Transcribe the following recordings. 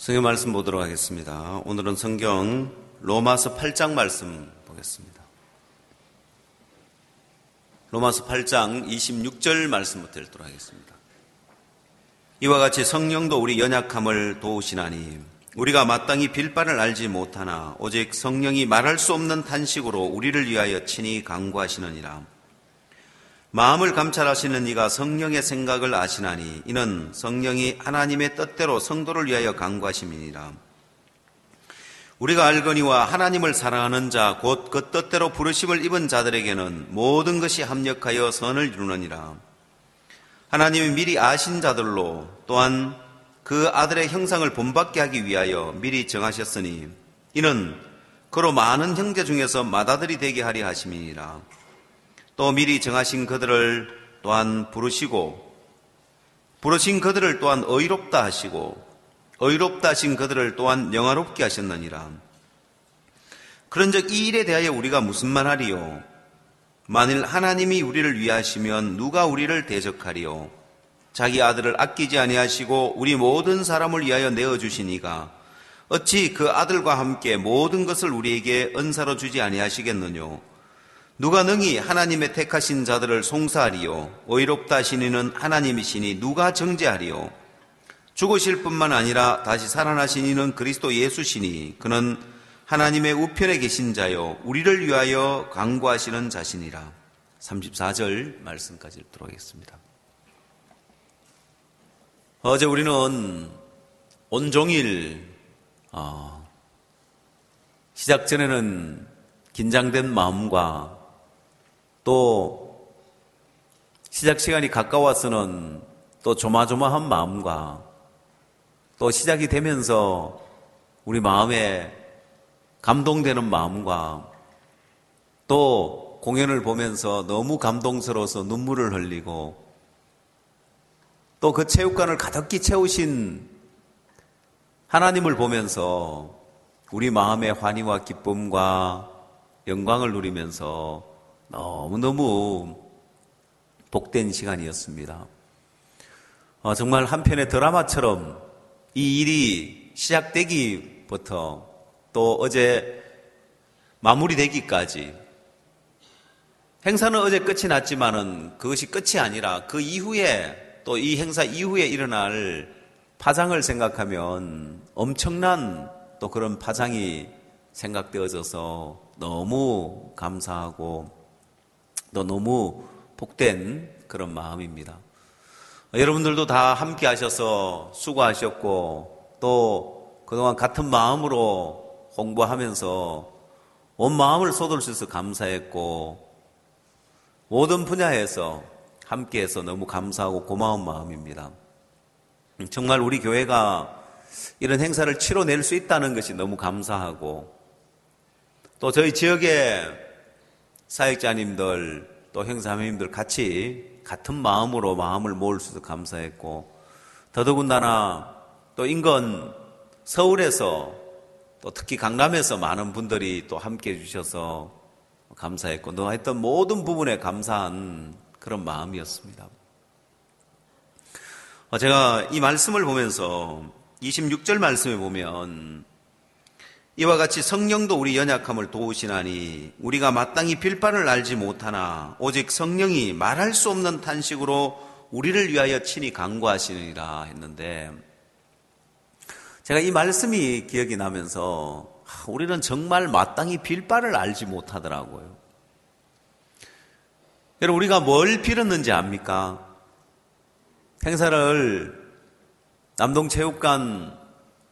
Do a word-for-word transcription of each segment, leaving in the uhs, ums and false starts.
성경 말씀 보도록 하겠습니다. 오늘은 성경 로마서 팔 장 말씀 보겠습니다. 로마서 팔 장 이십육 절 말씀부터 읽도록 하겠습니다. 이와 같이 성령도 우리 연약함을 도우시나니 우리가 마땅히 빌 바를 알지 못하나 오직 성령이 말할 수 없는 탄식으로 우리를 위하여 친히 간구하시느니라. 마음을 감찰하시는 이가 성령의 생각을 아시나니 이는 성령이 하나님의 뜻대로 성도를 위하여 간구하심이니라. 우리가 알거니와 하나님을 사랑하는 자 곧 그 뜻대로 부르심을 입은 자들에게는 모든 것이 합력하여 선을 이루느니라. 하나님이 미리 아신 자들로 또한 그 아들의 형상을 본받게 하기 위하여 미리 정하셨으니 이는 그로 많은 형제 중에서 맏아들이 되게 하려 하심이니라. 또 미리 정하신 그들을 또한 부르시고 부르신 그들을 또한 의롭다 하시고 의롭다 하신 그들을 또한 영화롭게 하셨느니라. 그런즉 이 일에 대하여 우리가 무슨 말하리요? 만일 하나님이 우리를 위하시면 누가 우리를 대적하리요? 자기 아들을 아끼지 아니하시고 우리 모든 사람을 위하여 내어주시니가 어찌 그 아들과 함께 모든 것을 우리에게 은사로 주지 아니하시겠느뇨? 누가 능히 하나님의 택하신 자들을 송사하리요? 의롭다 하신 이는 하나님이시니 누가 정죄하리요? 죽으실 뿐만 아니라 다시 살아나신 이는 그리스도 예수시니 그는 하나님의 우편에 계신 자요 우리를 위하여 간구하시는 자신이라. 삼십사 절 말씀까지 읽도록 하겠습니다. 어제 우리는 온종일 어, 시작 전에는 긴장된 마음과 또 시작 시간이 가까워서는 또 조마조마한 마음과 또 시작이 되면서 우리 마음에 감동되는 마음과 또 공연을 보면서 너무 감동스러워서 눈물을 흘리고 또 그 체육관을 가득히 채우신 하나님을 보면서 우리 마음의 환희와 기쁨과 영광을 누리면서 너무너무 복된 시간이었습니다. 어, 정말 한편의 드라마처럼 이 일이 시작되기부터 또 어제 마무리되기까지 행사는 어제 끝이 났지만은 그것이 끝이 아니라 그 이후에 또 이 행사 이후에 일어날 파장을 생각하면 엄청난 또 그런 파장이 생각되어져서 너무 감사하고 또 너무 복된 그런 마음입니다. 여러분들도 다 함께 하셔서 수고하셨고 또 그동안 같은 마음으로 홍보하면서 온 마음을 쏟을 수 있어서 감사했고 모든 분야에서 함께해서 너무 감사하고 고마운 마음입니다. 정말 우리 교회가 이런 행사를 치러낼 수 있다는 것이 너무 감사하고 또 저희 지역의 사역자님들 또 형사님들 같이 같은 마음으로 마음을 모을 수 있어서 감사했고 더더군다나 또 인근 서울에서 또 특히 강남에서 많은 분들이 또 함께 해주셔서 감사했고 너 했던 모든 부분에 감사한 그런 마음이었습니다. 제가 이 말씀을 보면서 이십육 절 말씀에 보면 이와 같이 성령도 우리 연약함을 도우시나니 우리가 마땅히 빌 바를 알지 못하나 오직 성령이 말할 수 없는 탄식으로 우리를 위하여 친히 간구하시느니라 했는데 제가 이 말씀이 기억이 나면서 우리는 정말 마땅히 빌 바를 알지 못하더라고요. 여러분 우리가 뭘 빌었는지 압니까? 행사를 남동체육관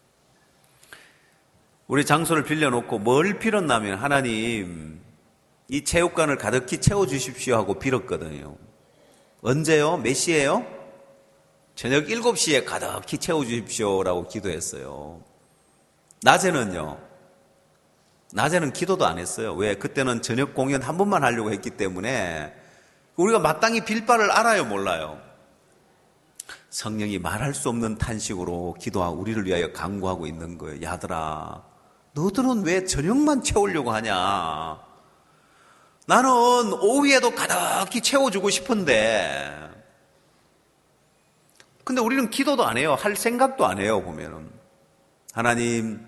우리 장소를 빌려놓고 뭘 빌었냐면 하나님 이 체육관을 가득히 채워주십시오 하고 빌었거든요. 언제요? 몇 시에요? 저녁 일곱 시에 가득히 채워주십시오라고 기도했어요. 낮에는요? 낮에는 기도도 안 했어요. 왜? 그때는 저녁 공연 한 번만 하려고 했기 때문에 우리가 마땅히 빌 바를 알아요? 몰라요? 성령이 말할 수 없는 탄식으로 기도하고 우리를 위하여 간구하고 있는 거예요. 야들아 너들은 왜 저녁만 채우려고 하냐? 나는 오후에도 가득히 채워주고 싶은데 근데 우리는 기도도 안 해요. 할 생각도 안 해요, 보면은. 하나님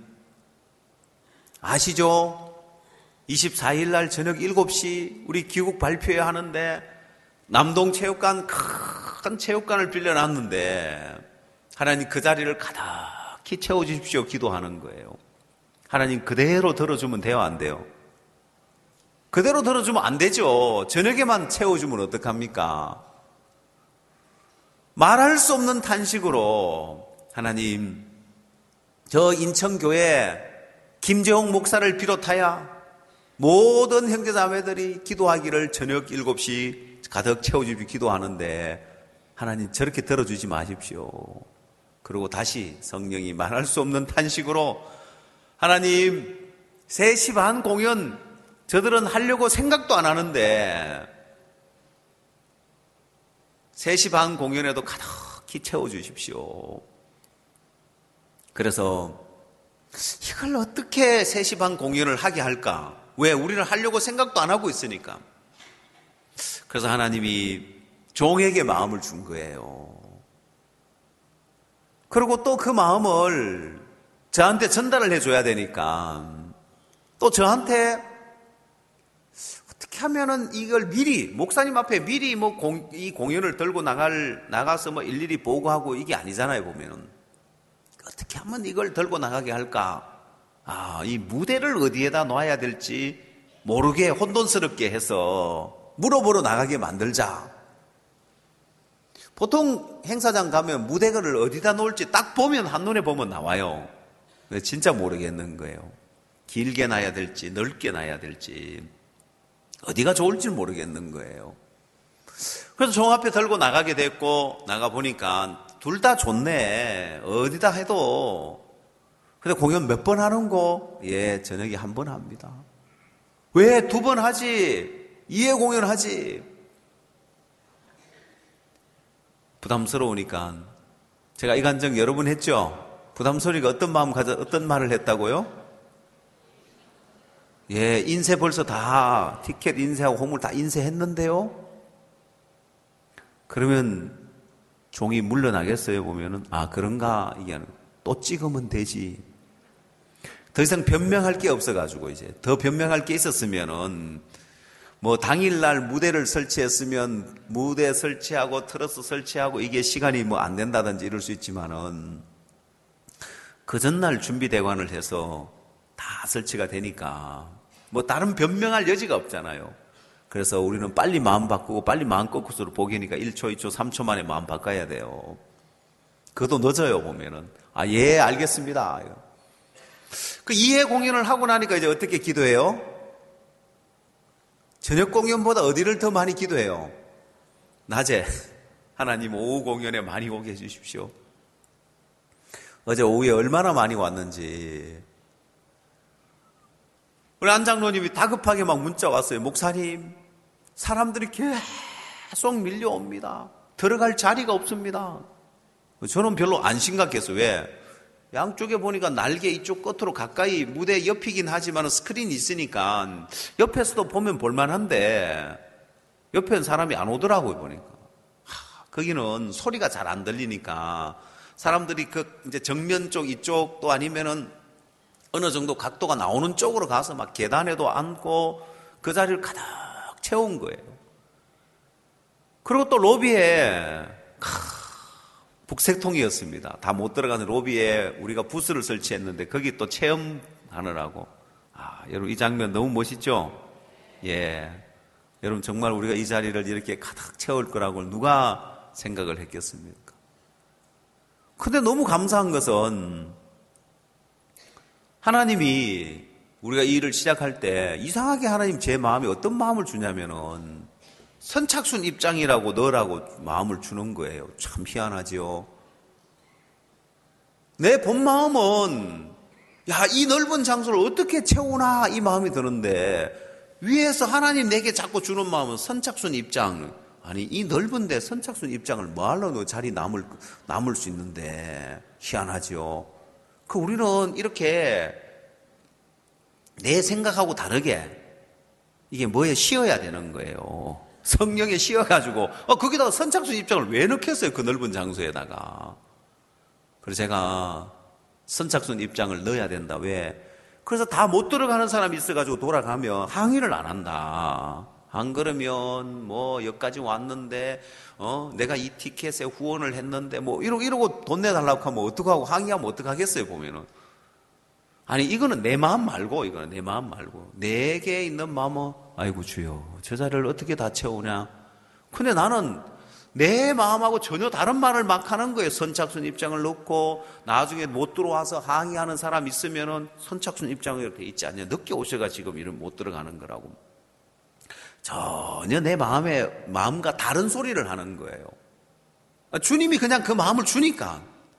아시죠? 이십사 일 날 저녁 일곱 시 우리 귀국 발표해야 하는데 남동체육관 큰 체육관을 빌려놨는데 하나님 그 자리를 가득히 채워주십시오 기도하는 거예요. 하나님 그대로 들어주면 돼요, 안 돼요? 그대로 들어주면 안 되죠. 저녁에만 채워주면 어떡합니까? 말할 수 없는 탄식으로 하나님 저 인천교회 김재홍 목사를 비롯하여 모든 형제자매들이 기도하기를 저녁 일곱 시 가득 채워주십시오 기도하는데 하나님 저렇게 들어주지 마십시오. 그리고 다시 성령이 말할 수 없는 탄식으로 하나님 세 시 반 공연 저들은 하려고 생각도 안 하는데 세 시 반 공연에도 가득히 채워주십시오. 그래서 이걸 어떻게 세 시 반 공연을 하게 할까? 왜? 우리는 하려고 생각도 안 하고 있으니까. 그래서 하나님이 종에게 마음을 준 거예요. 그리고 또 그 마음을 저한테 전달을 해줘야 되니까 또 저한테 어떻게 하면은 이걸 미리 목사님 앞에 미리 뭐 이 공연을 들고 나갈 나가서 뭐 일일이 보고하고 이게 아니잖아요. 보면은 어떻게 하면 이걸 들고 나가게 할까? 아, 이 무대를 어디에다 놔야 될지 모르게 혼돈스럽게 해서 물어보러 나가게 만들자. 보통 행사장 가면 무대를 어디다 놓을지 딱 보면 한눈에 보면 나와요. 근데 진짜 모르겠는 거예요. 길게 놔야 될지 넓게 놔야 될지 어디가 좋을지 모르겠는 거예요. 그래서 종 앞에 들고 나가게 됐고 나가 보니까 둘 다 좋네. 어디다 해도. 근데 공연 몇 번 하는 거? 예, 저녁에 한 번 합니다. 왜 두 번 하지? 이회 공연 하지? 부담스러우니까 제가 이 간증 여러 번 했죠? 부담스러우니까 어떤 마음 가져, 어떤 말을 했다고요? 예, 인쇄 벌써 다 티켓 인쇄하고 홍물 다 인쇄했는데요? 그러면 종이 물러나겠어요? 보면은 아 그런가 이게 또 찍으면 되지. 더 이상 변명할 게 없어가지고 이제 더 변명할 게 있었으면은 뭐 당일날 무대를 설치했으면 무대 설치하고 트러스 설치하고 이게 시간이 뭐 안 된다든지 이럴 수 있지만은 그 전날 준비 대관을 해서 다 설치가 되니까 뭐 다른 변명할 여지가 없잖아요. 그래서 우리는 빨리 마음 바꾸고 빨리 마음 거꾸로 보기니까 일 초, 이 초, 삼 초 만에 마음 바꿔야 돼요. 그것도 늦어요, 보면은. 아, 예, 알겠습니다. 그 이회 공연을 하고 나니까 이제 어떻게 기도해요? 저녁 공연보다 어디를 더 많이 기도해요? 낮에. 하나님 오후 공연에 많이 오게 해주십시오. 어제 오후에 얼마나 많이 왔는지. 우리 안장로님이 다급하게 막 문자 왔어요. 목사님, 사람들이 계속 밀려옵니다. 들어갈 자리가 없습니다. 저는 별로 안 심각했어요. 왜? 양쪽에 보니까 날개 이쪽 끝으로 가까이 무대 옆이긴 하지만 스크린이 있으니까 옆에서도 보면 볼만한데 옆에는 사람이 안 오더라고요, 보니까. 하, 거기는 소리가 잘 안 들리니까 사람들이 그 이제 정면 쪽 이쪽 또 아니면은 어느 정도 각도가 나오는 쪽으로 가서 막 계단에도 앉고 그 자리를 가득 채운 거예요. 그리고 또 로비에 북새통이었습니다. 다 못 들어가는 로비에 우리가 부스를 설치했는데 거기 또 체험하느라고. 아, 여러분 이 장면 너무 멋있죠? 예. 여러분 정말 우리가 이 자리를 이렇게 가득 채울 거라고 누가 생각을 했겠습니까? 근데 너무 감사한 것은 하나님이 우리가 이 일을 시작할 때 이상하게 하나님 제 마음에 어떤 마음을 주냐면은 선착순 입장이라고 넣으라고 마음을 주는 거예요. 참 희한하지요. 내 본 마음은 야, 이 넓은 장소를 어떻게 채우나 이 마음이 드는데 위에서 하나님 내게 자꾸 주는 마음은 선착순 입장. 아니 이 넓은데 선착순 입장을 뭐하러 너 자리 남을 남을 수 있는데 희한하지요. 그 우리는 이렇게 내 생각하고 다르게 이게 뭐에 씌어야 되는 거예요. 성령에 씌어가지고 어, 거기다가 선착순 입장을 왜 넣겠어요? 그 넓은 장소에다가. 그래서 제가 선착순 입장을 넣어야 된다. 왜? 그래서 다 못 들어가는 사람이 있어가지고 돌아가면 항의를 안 한다. 안 그러면 뭐 여기까지 왔는데 어 내가 이 티켓에 후원을 했는데 뭐 이러고 이러고 돈 내달라고 하면 어떡하고 항의하면 어떡하겠어요 보면은. 아니 이거는 내 마음 말고 이거는 내 마음 말고 내게 있는 마음은 아이고 주여 저 자리를 어떻게 다 채우냐. 근데 나는 내 마음하고 전혀 다른 말을 막 하는 거예요. 선착순 입장을 넣고 나중에 못 들어와서 항의하는 사람 있으면은 선착순 입장이 이렇게 있지 않냐. 늦게 오셔가 지금 이런 못 들어가는 거라고. 전혀 내 마음의 마음과 다른 소리를 하는 거예요. 주님이 그냥 그 마음을 주니까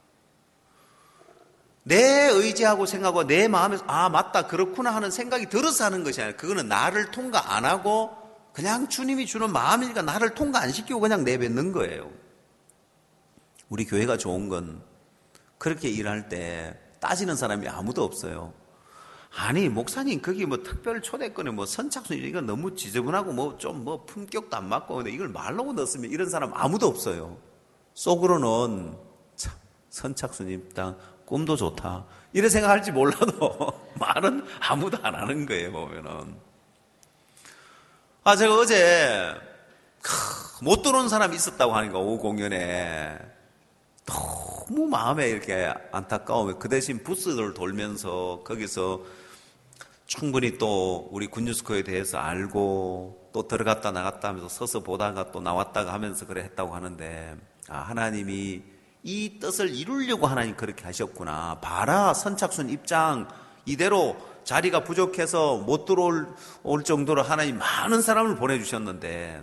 내 의지하고 생각하고 내 마음에서 아 맞다 그렇구나 하는 생각이 들어서 하는 것이 아니라 그거는 나를 통과 안 하고 그냥 주님이 주는 마음이니까 나를 통과 안 시키고 그냥 내뱉는 거예요. 우리 교회가 좋은 건 그렇게 일할 때 따지는 사람이 아무도 없어요. 아니 목사님 거기 뭐 특별 초대권에 뭐 선착순 이거 너무 지저분하고 뭐 좀 뭐 품격도 안 맞고 근데 이걸 말로 넣었으면 이런 사람 아무도 없어요. 속으로는 참 선착순 입당 꿈도 좋다 이래 생각할지 몰라도 말은 아무도 안 하는 거예요 보면은. 아, 제가 어제, 크, 못 들어온 사람이 있었다고 하니까, 오후 공연에. 너무 마음에 이렇게 안타까우면 그 대신 부스를 돌면서 거기서 충분히 또 우리 군유스코에 대해서 알고 또 들어갔다 나갔다 하면서 서서 보다가 또 나왔다가 하면서 그래 했다고 하는데, 아, 하나님이 이 뜻을 이루려고 하나님 그렇게 하셨구나. 봐라, 선착순 입장, 이대로 자리가 부족해서 못 들어올 올 정도로 하나님 많은 사람을 보내주셨는데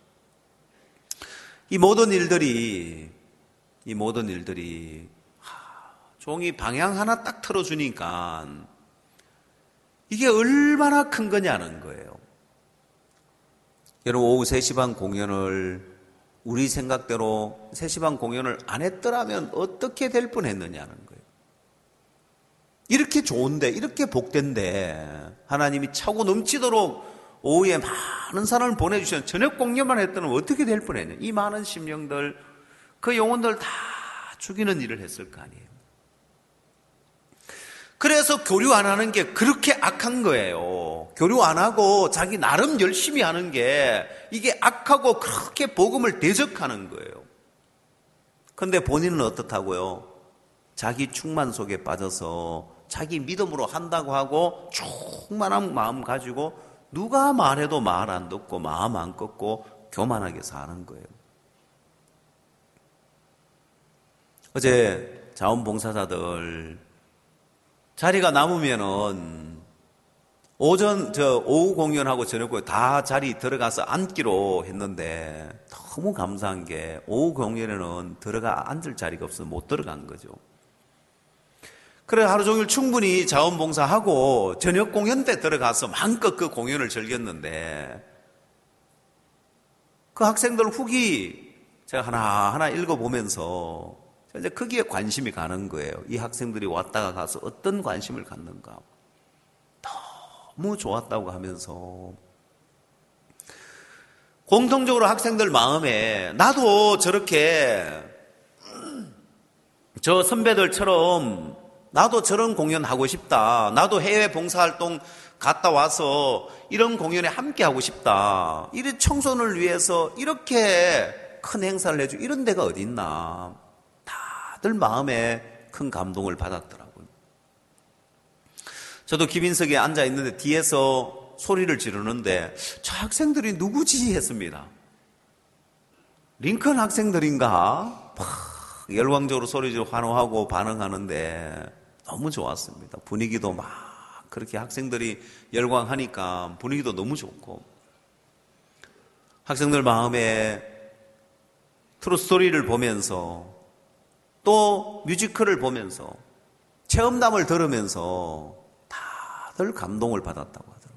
이 모든 일들이 이 모든 일들이 하, 종이 방향 하나 딱 틀어주니까 이게 얼마나 큰 거냐는 거예요. 여러분 오후 세 시 반 공연을 우리 생각대로 세 시 반 공연을 안 했더라면 어떻게 될 뻔했느냐는 거예요. 이렇게 좋은데 이렇게 복된데 하나님이 차고 넘치도록 오후에 많은 사람을 보내주셨는데 저녁 공연만 했더니 어떻게 될 뻔했냐. 이 많은 심령들 그 영혼들 다 죽이는 일을 했을 거 아니에요. 그래서 교류 안 하는 게 그렇게 악한 거예요. 교류 안 하고 자기 나름 열심히 하는 게 이게 악하고 그렇게 복음을 대적하는 거예요. 그런데 본인은 어떻다고요? 자기 충만 속에 빠져서 자기 믿음으로 한다고 하고 충만한 마음 가지고 누가 말해도 말 안 듣고 마음 안 꺾고 교만하게 사는 거예요. 어제 자원봉사자들 자리가 남으면은 오전 저 오후 공연하고 저녁 공연 다 자리 들어가서 앉기로 했는데 너무 감사한 게 오후 공연에는 들어가 앉을 자리가 없어서 못 들어간 거죠. 그래 하루 종일 충분히 자원봉사하고 저녁 공연 때 들어가서 마음껏 그 공연을 즐겼는데 그 학생들 후기 제가 하나하나 읽어보면서 이제 거기에 관심이 가는 거예요. 이 학생들이 왔다가 가서 어떤 관심을 갖는가. 너무 좋았다고 하면서 공통적으로 학생들 마음에 나도 저렇게 저 선배들처럼 나도 저런 공연 하고 싶다. 나도 해외 봉사활동 갔다 와서 이런 공연에 함께 하고 싶다. 이런 청소년을 위해서 이렇게 큰 행사를 해주고 이런 데가 어디 있나. 다들 마음에 큰 감동을 받았더라고요. 저도 기빈석에 앉아 있는데 뒤에서 소리를 지르는데 저 학생들이 누구지 했습니다. 링컨 학생들인가? 막 열광적으로 소리 지르고 환호하고 반응하는데 너무 좋았습니다. 분위기도 막 그렇게 학생들이 열광하니까 분위기도 너무 좋고 학생들 마음에 트루 스토리를 보면서 또 뮤지컬을 보면서 체험담을 들으면서 다들 감동을 받았다고 하더라고요.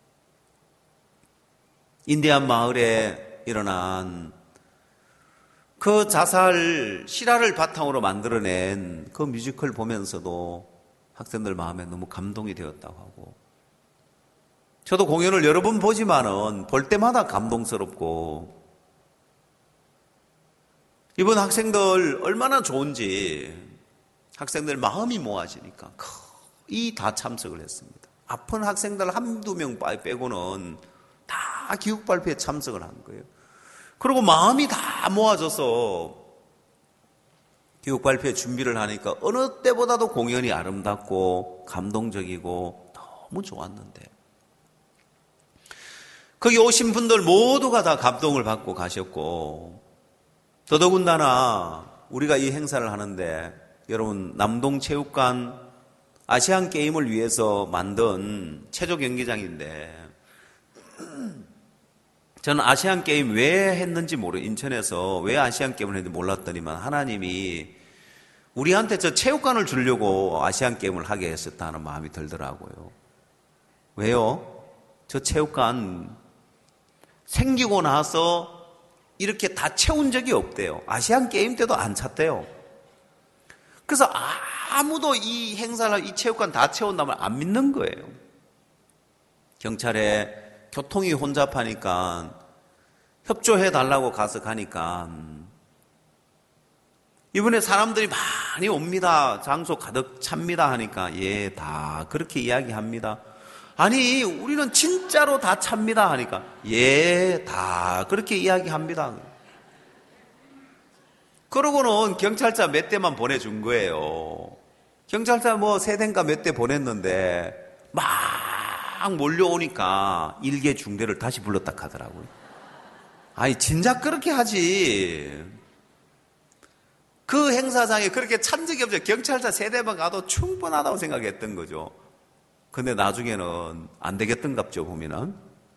인디안 마을에 일어난 그 자살 실화를 바탕으로 만들어낸 그 뮤지컬 보면서도 학생들 마음에 너무 감동이 되었다고 하고 저도 공연을 여러 번 보지만은 볼 때마다 감동스럽고 이번 학생들 얼마나 좋은지 학생들 마음이 모아지니까 거의 다 참석을 했습니다. 아픈 학생들 한두 명 빼고는 다 기국발표에 참석을 한 거예요. 그리고 마음이 다 모아져서 기국발표에 준비를 하니까 어느 때보다도 공연이 아름답고 감동적이고 너무 좋았는데, 거기 오신 분들 모두가 다 감동을 받고 가셨고, 더더군다나 우리가 이 행사를 하는데, 여러분 남동체육관 아시안 게임을 위해서 만든 체조 경기장인데, 저는 아시안 게임 왜 했는지 모르, 인천에서 왜 아시안 게임을 했는지 몰랐더니만 하나님이 우리한테 저 체육관을 주려고 아시안 게임을 하게 했었다는 마음이 들더라고요. 왜요? 저 체육관 생기고 나서 이렇게 다 채운 적이 없대요. 아시안 게임 때도 안 찼대요. 그래서 아무도 이 행사를, 이 체육관 다 채운다면 안 믿는 거예요. 경찰에 교통이 혼잡하니까 협조해 달라고 가서 가니까 이번에 사람들이 많이 옵니다. 장소 가득 찹니다 하니까 예, 다 그렇게 이야기합니다. 아니 우리는 진짜로 다 찹니다 하니까 예, 다 그렇게 이야기합니다. 그러고는 경찰차 몇 대만 보내준 거예요. 경찰차 뭐 세 대인가 몇 대 보냈는데 막 몰려오니까 일개 중대를 다시 불렀다 하더라고요. 아니 진작 그렇게 하지. 그 행사장에 그렇게 찬 적이 없어요. 경찰차 세 대만 가도 충분하다고 생각했던 거죠. 근데 나중에는 안 되겠던갑죠. 보면은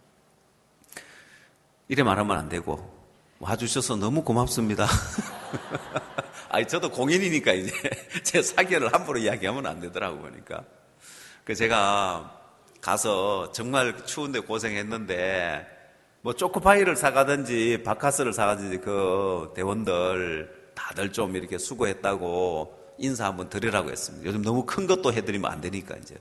이래 말하면 안 되고, 와주셔서 너무 고맙습니다. 아니 저도 공인이니까 이제 제 사견을 함부로 이야기하면 안 되더라고 보니까. 그 제가 가서 정말 추운데 고생했는데 뭐 초코파이를 사가든지 바카스를 사가든지 그 대원들 다들 좀 이렇게 수고했다고 인사 한번 드리라고 했습니다. 요즘 너무 큰 것도 해드리면 안 되니까 이제.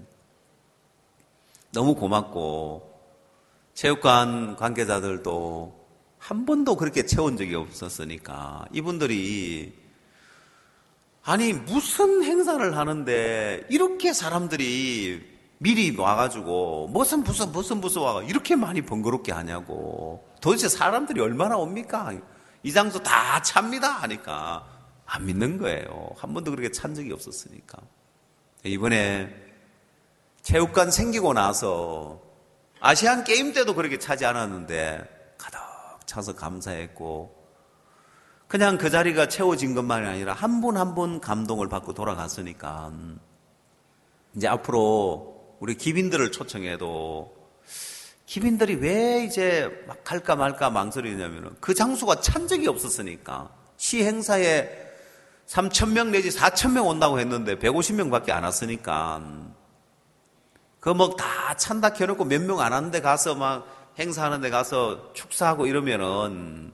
너무 고맙고, 체육관 관계자들도 한 번도 그렇게 채운 적이 없었으니까 이분들이 아니 무슨 행사를 하는데 이렇게 사람들이 미리 와가지고 무슨 무슨 무슨 무슨 와가 이렇게 많이 번거롭게 하냐고. 도대체 사람들이 얼마나 옵니까? 이 장소 다 찹니다 하니까 안 믿는 거예요. 한 번도 그렇게 찬 적이 없었으니까. 이번에 체육관 생기고 나서 아시안 게임 때도 그렇게 차지 않았는데 가득 차서 감사했고, 그냥 그 자리가 채워진 것만이 아니라 한 분 한 분 감동을 받고 돌아갔으니까 이제 앞으로 우리 기빈들을 초청해도 기빈들이 왜 이제 막 갈까 말까 망설이냐면은 그 장소가 찬 적이 없었으니까. 시 행사에 삼천 명 내지 사천 명 온다고 했는데 백오십 명밖에 안 왔으니까 그 뭐 다 찬다 켜놓고 몇 명 안 왔는데 가서 막 행사하는 데 가서 축사하고 이러면은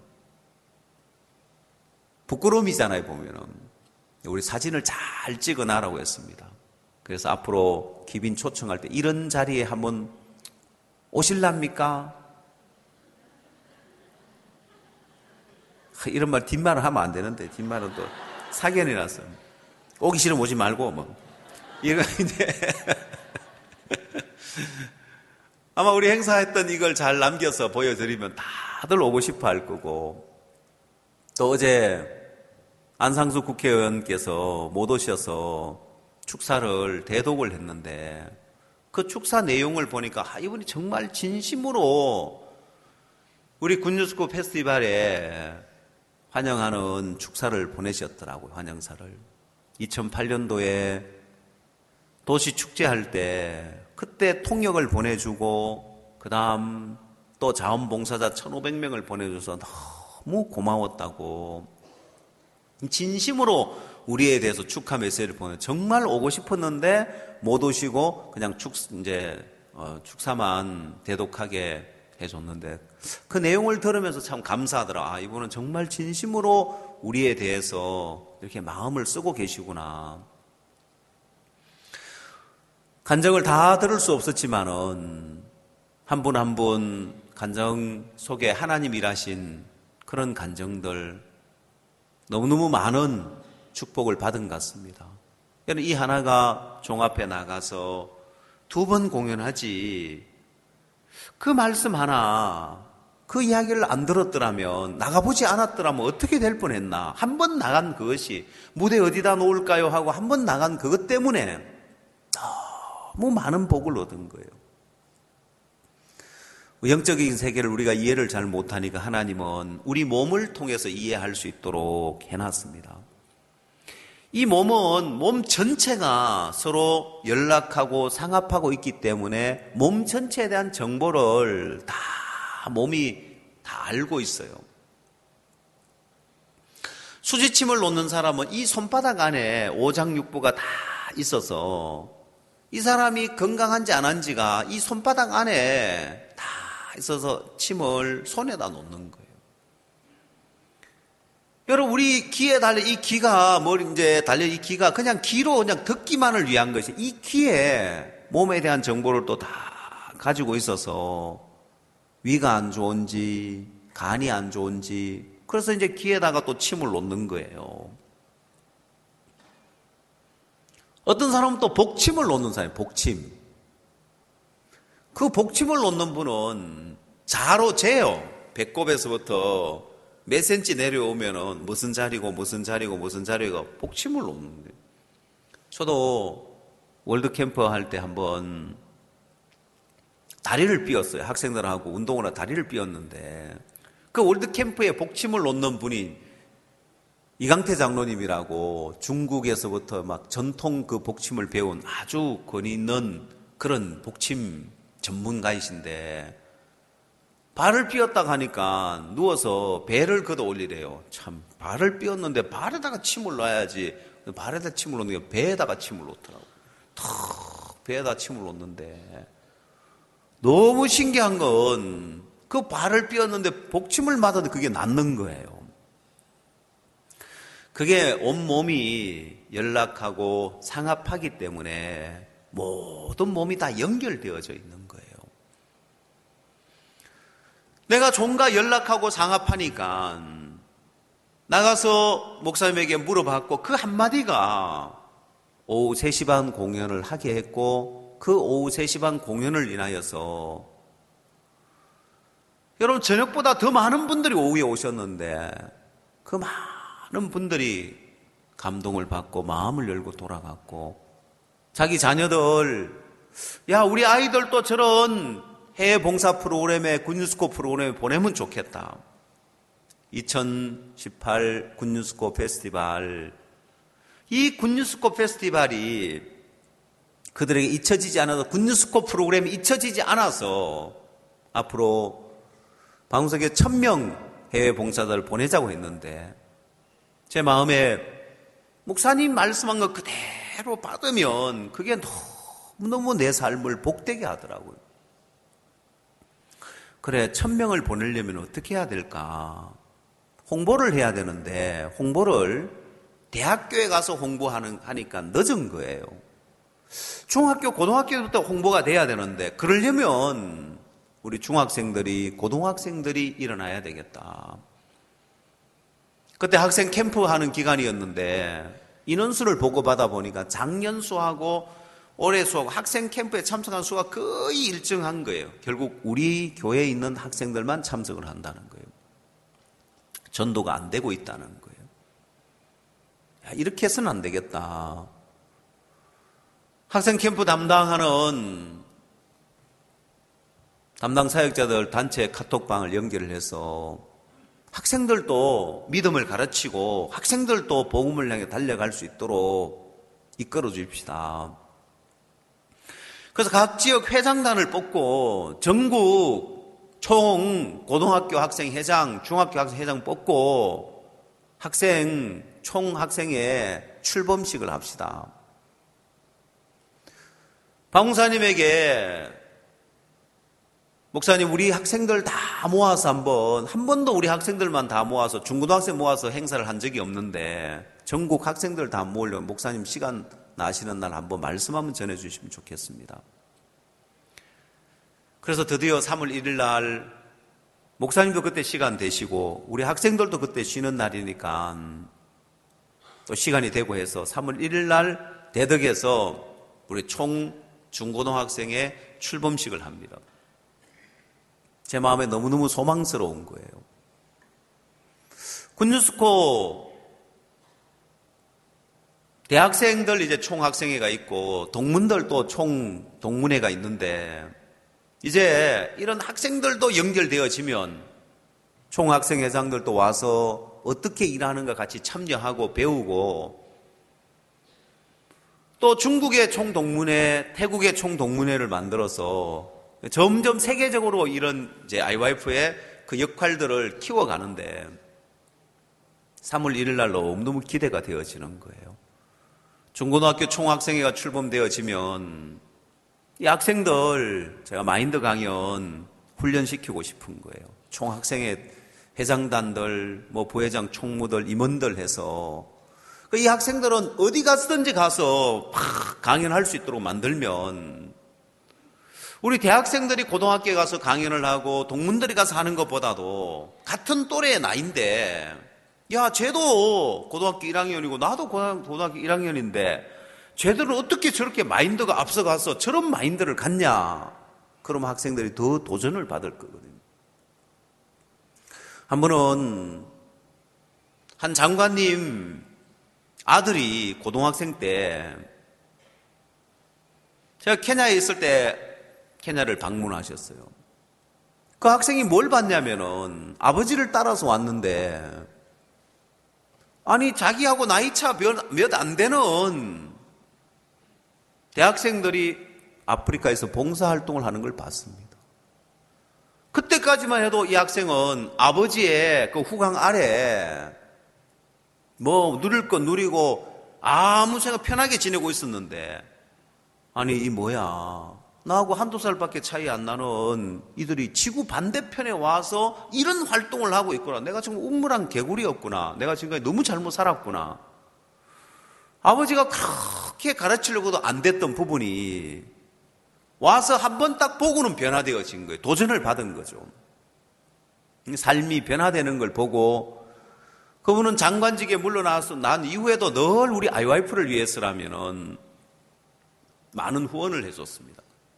부끄러움이잖아요. 보면은 우리 사진을 잘 찍어놔라고 했습니다. 그래서 앞으로 기빈 초청할 때 이런 자리에 한번 오실랍니까? 이런 말 뒷말을 하면 안 되는데 뒷말은 또 사견이라서 오기 싫으면 오지 말고 뭐 이런 이제 아마 우리 행사했던 이걸 잘 남겨서 보여드리면 다들 오고 싶어 할 거고, 또 어제 안상수 국회의원께서 못 오셔서 축사를 대독을 했는데 그 축사 내용을 보니까 아, 이분이 정말 진심으로 우리 굿뉴스코 페스티벌에 환영하는 축사를 보내셨더라고요. 환영사를. 이천팔 년도에 도시 축제할 때 그때 통역을 보내주고 그 다음 또 자원봉사자 천오백 명을 보내줘서 너무 고마웠다고, 진심으로 우리에 대해서 축하 메시지를 보내. 정말 오고 싶었는데 못 오시고 그냥 축 이제 어, 축사만 대독하게 해줬는데 그 내용을 들으면서 참 감사하더라. 아, 이분은 정말 진심으로 우리에 대해서 이렇게 마음을 쓰고 계시구나. 간증을 다 들을 수 없었지만은 한 분 한 분 간증 속에 하나님 일하신 그런 간증들 너무너무 많은 축복을 받은 것 같습니다. 이 하나가 종합에 나가서 두 번 공연하지, 그 말씀 하나, 그 이야기를 안 들었더라면, 나가보지 않았더라면 어떻게 될 뻔했나. 한 번 나간 그것이 무대 어디다 놓을까요 하고 한 번 나간 그것 때문에 너무 많은 복을 얻은 거예요. 영적인 세계를 우리가 이해를 잘 못하니까 하나님은 우리 몸을 통해서 이해할 수 있도록 해놨습니다. 이 몸은 몸 전체가 서로 연락하고 상합하고 있기 때문에 몸 전체에 대한 정보를 다 몸이 다 알고 있어요. 수지침을 놓는 사람은 이 손바닥 안에 오장육부가 다 있어서 이 사람이 건강한지 안 한지가 이 손바닥 안에 다 있어서 침을 손에다 놓는 거예요. 여러분, 우리 귀에 달려 이 귀가 머리 이제 달려 이 귀가 그냥 귀로 그냥 듣기만을 위한 것이, 이 귀에 몸에 대한 정보를 또 다 가지고 있어서 위가 안 좋은지 간이 안 좋은지, 그래서 이제 귀에다가 또 침을 놓는 거예요. 어떤 사람은 또 복침을 놓는 사람이에요. 복침. 그 복침을 놓는 분은 자로 재요. 배꼽에서부터 몇 센치 내려오면은 무슨 자리고 무슨 자리고 무슨 자리고 복침을 놓는 거예요. 저도 월드캠프 할 때 한번 다리를 삐었어요. 학생들하고 운동을 하다 다리를 삐었는데, 그 월드캠프에 복침을 놓는 분이 이강태 장로님이라고 중국에서부터 막 전통 그 복침을 배운 아주 권위 있는 그런 복침 전문가이신데, 발을 삐었다고 하니까 누워서 배를 걷어 올리래요. 참, 발을 삐었는데 발에다가 침을 놔야지. 발에다 침을 놓는 게 배에다가 침을 놓더라고요. 턱 배에다 침을 놓는데, 너무 신기한 건 그 발을 삐었는데 복침을 맞아도 그게 낫는 거예요. 그게 온몸이 연락하고 상합하기 때문에 모든 몸이 다 연결되어져 있는 거예요. 내가 종과 연락하고 상합하니까 나가서 목사님에게 물어봤고, 그 한마디가 오후 세 시 반 공연을 하게 했고, 그 오후 세 시 반 공연을 인하여서 여러분, 저녁보다 더 많은 분들이 오후에 오셨는데 그 많은 분들이 감동을 받고 마음을 열고 돌아갔고, 자기 자녀들, 야, 우리 아이들도 저런 해외 봉사 프로그램에, 굿뉴스코 프로그램에 보내면 좋겠다. 이천십팔 굿뉴스코 페스티벌, 이 굿뉴스코 페스티벌이 그들에게 잊혀지지 않아서, 굿뉴스코 프로그램이 잊혀지지 않아서 앞으로 방송에 천 명 해외 봉사자를 보내자고 했는데, 제 마음에 목사님 말씀한 거 그대로 받으면 그게 너무너무 내 삶을 복되게 하더라고요. 그래, 천 명을 보내려면 어떻게 해야 될까? 홍보를 해야 되는데 홍보를 대학교에 가서 홍보하는 하니까 늦은 거예요. 중학교, 고등학교부터 홍보가 돼야 되는데, 그러려면 우리 중학생들이, 고등학생들이 일어나야 되겠다. 그때 학생 캠프 하는 기간이었는데 인원수를 보고받아 보니까 작년 수하고 올해 수하고 학생 캠프에 참석한 수가 거의 일정한 거예요. 결국 우리 교회에 있는 학생들만 참석을 한다는 거예요. 전도가 안 되고 있다는 거예요. 야, 이렇게 해서는 안 되겠다. 학생 캠프 담당하는 담당 사역자들 단체 카톡방을 연결을 해서 학생들도 믿음을 가르치고 학생들도 복음을 향해 달려갈 수 있도록 이끌어 주십시다. 그래서 각 지역 회장단을 뽑고 전국 총 고등학교 학생 회장, 중학교 학생 회장 뽑고 학생, 총 학생의 출범식을 합시다. 박 목사님에게, 목사님 우리 학생들 다 모아서 한번, 한 번도 우리 학생들만 다 모아서, 중고등학생 모아서 행사를 한 적이 없는데 전국 학생들 다 모으려면 목사님 시간 나시는 날 한번 말씀 한번 전해주시면 좋겠습니다. 그래서 드디어 삼월 일일 날 목사님도 그때 시간 되시고 우리 학생들도 그때 쉬는 날이니까 또 시간이 되고 해서 삼월 일일 날 대덕에서 우리 총 중고등학생의 출범식을 합니다. 제 마음에 너무너무 소망스러운 거예요. 군유스코 대학생들 이제 총학생회가 있고 동문들 또 총 동문회가 있는데 이제 이런 학생들도 연결되어지면 총학생회장들도 와서 어떻게 일하는가 같이 참여하고 배우고 또 중국의 총동문회, 태국의 총동문회를 만들어서 점점 세계적으로 이런 이제 아이와이에프의 그 역할들을 키워가는데 삼월 일일 날 너무너무 기대가 되어지는 거예요. 중고등학교 총학생회가 출범되어지면 이 학생들 제가 마인드 강연 훈련시키고 싶은 거예요. 총학생회 회장단들, 뭐 부회장, 총무들, 임원들 해서 이 학생들은 어디 가서든지 가서 막 강연할 수 있도록 만들면 우리 대학생들이 고등학교에 가서 강연을 하고 동문들이 가서 하는 것보다도 같은 또래의 나이인데 야, 쟤도 고등학교 일 학년이고 나도 고등학교 일 학년인데 쟤들은 어떻게 저렇게 마인드가 앞서가서 저런 마인드를 갖냐? 그러면 학생들이 더 도전을 받을 거거든요. 한 번은 한 장관님 아들이 고등학생 때 제가 케냐에 있을 때 케냐를 방문하셨어요. 그 학생이 뭘 봤냐면은 아버지를 따라서 왔는데 아니 자기하고 나이차 몇 안 되는 대학생들이 아프리카에서 봉사활동을 하는 걸 봤습니다. 그때까지만 해도 이 학생은 아버지의 그 후광 아래 뭐 누릴 거 누리고 아무 생각 편하게 지내고 있었는데 아니 이 뭐야 나하고 한두 살밖에 차이 안 나는 이들이 지구 반대편에 와서 이런 활동을 하고 있구나. 내가 지금 우물한 개구리였구나. 내가 지금까지 너무 잘못 살았구나. 아버지가 그렇게 가르치려고도 안 됐던 부분이 와서 한 번 딱 보고는 변화되어진 거예요. 도전을 받은 거죠. 삶이 변화되는 걸 보고 그분은 장관직에 물러나서 난 이후에도 늘 우리 아이와이에프를 위해서라면은 많은 후원을 해줬습니다.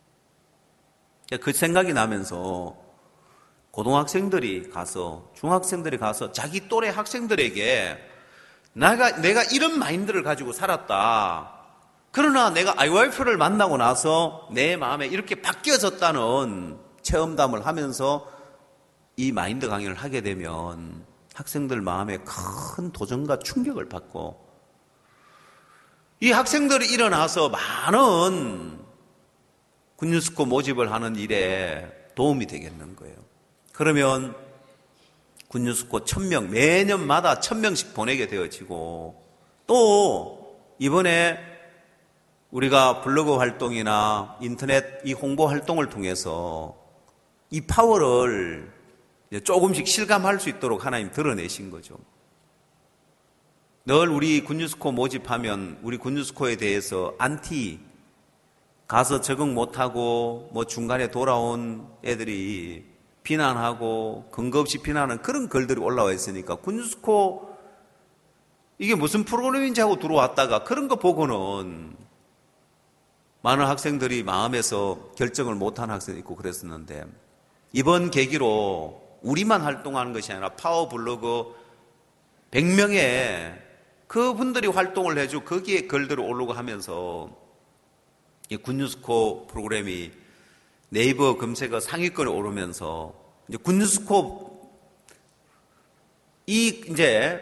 그 생각이 나면서 고등학생들이 가서 중학생들이 가서 자기 또래 학생들에게 내가, 내가 이런 마인드를 가지고 살았다. 그러나 내가 아이와이에프를 만나고 나서 내 마음에 이렇게 바뀌어졌다는 체험담을 하면서 이 마인드 강연을 하게 되면 학생들 마음에 큰 도전과 충격을 받고 이 학생들이 일어나서 많은 군유스코 모집을 하는 일에 도움이 되겠는 거예요. 그러면 군유스코 천 명, 매년마다 천 명씩 보내게 되어지고 또 이번에 우리가 블로그 활동이나 인터넷 이 홍보 활동을 통해서 이 파워를 조금씩 실감할 수 있도록 하나님 드러내신 거죠. 늘 우리 군유스코 모집하면 우리 군유스코에 대해서 안티 가서 적응 못하고 뭐 중간에 돌아온 애들이 비난하고 근거 없이 비난하는 그런 글들이 올라와 있으니까 군유스코 이게 무슨 프로그램인지 하고 들어왔다가 그런 거 보고는 많은 학생들이 마음에서 결정을 못한 학생이 있고 그랬었는데 이번 계기로 우리만 활동하는 것이 아니라 파워블로그 백 명의 그분들이 활동을 해주고 거기에 글들을 올리고 하면서 이 군유스코 프로그램이 네이버 검색어 상위권에 오르면서 이제 군유스코 이 이제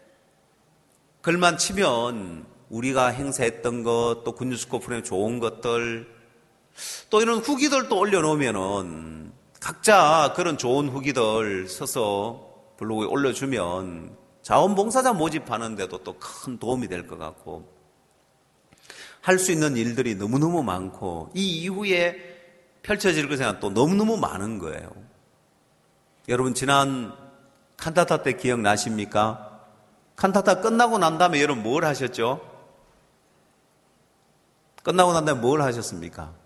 글만 치면 우리가 행사했던 것 또 군유스코 프로그램 좋은 것들 또 이런 후기들도 올려놓으면은 각자 그런 좋은 후기들 써서 블로그에 올려주면 자원봉사자 모집하는데도 또 큰 도움이 될 것 같고 할 수 있는 일들이 너무너무 많고 이 이후에 펼쳐질 것이 또 너무너무 많은 거예요. 여러분 지난 칸타타 때 기억나십니까? 칸타타 끝나고 난 다음에 여러분 뭘 하셨죠? 끝나고 난 다음에 뭘 하셨습니까?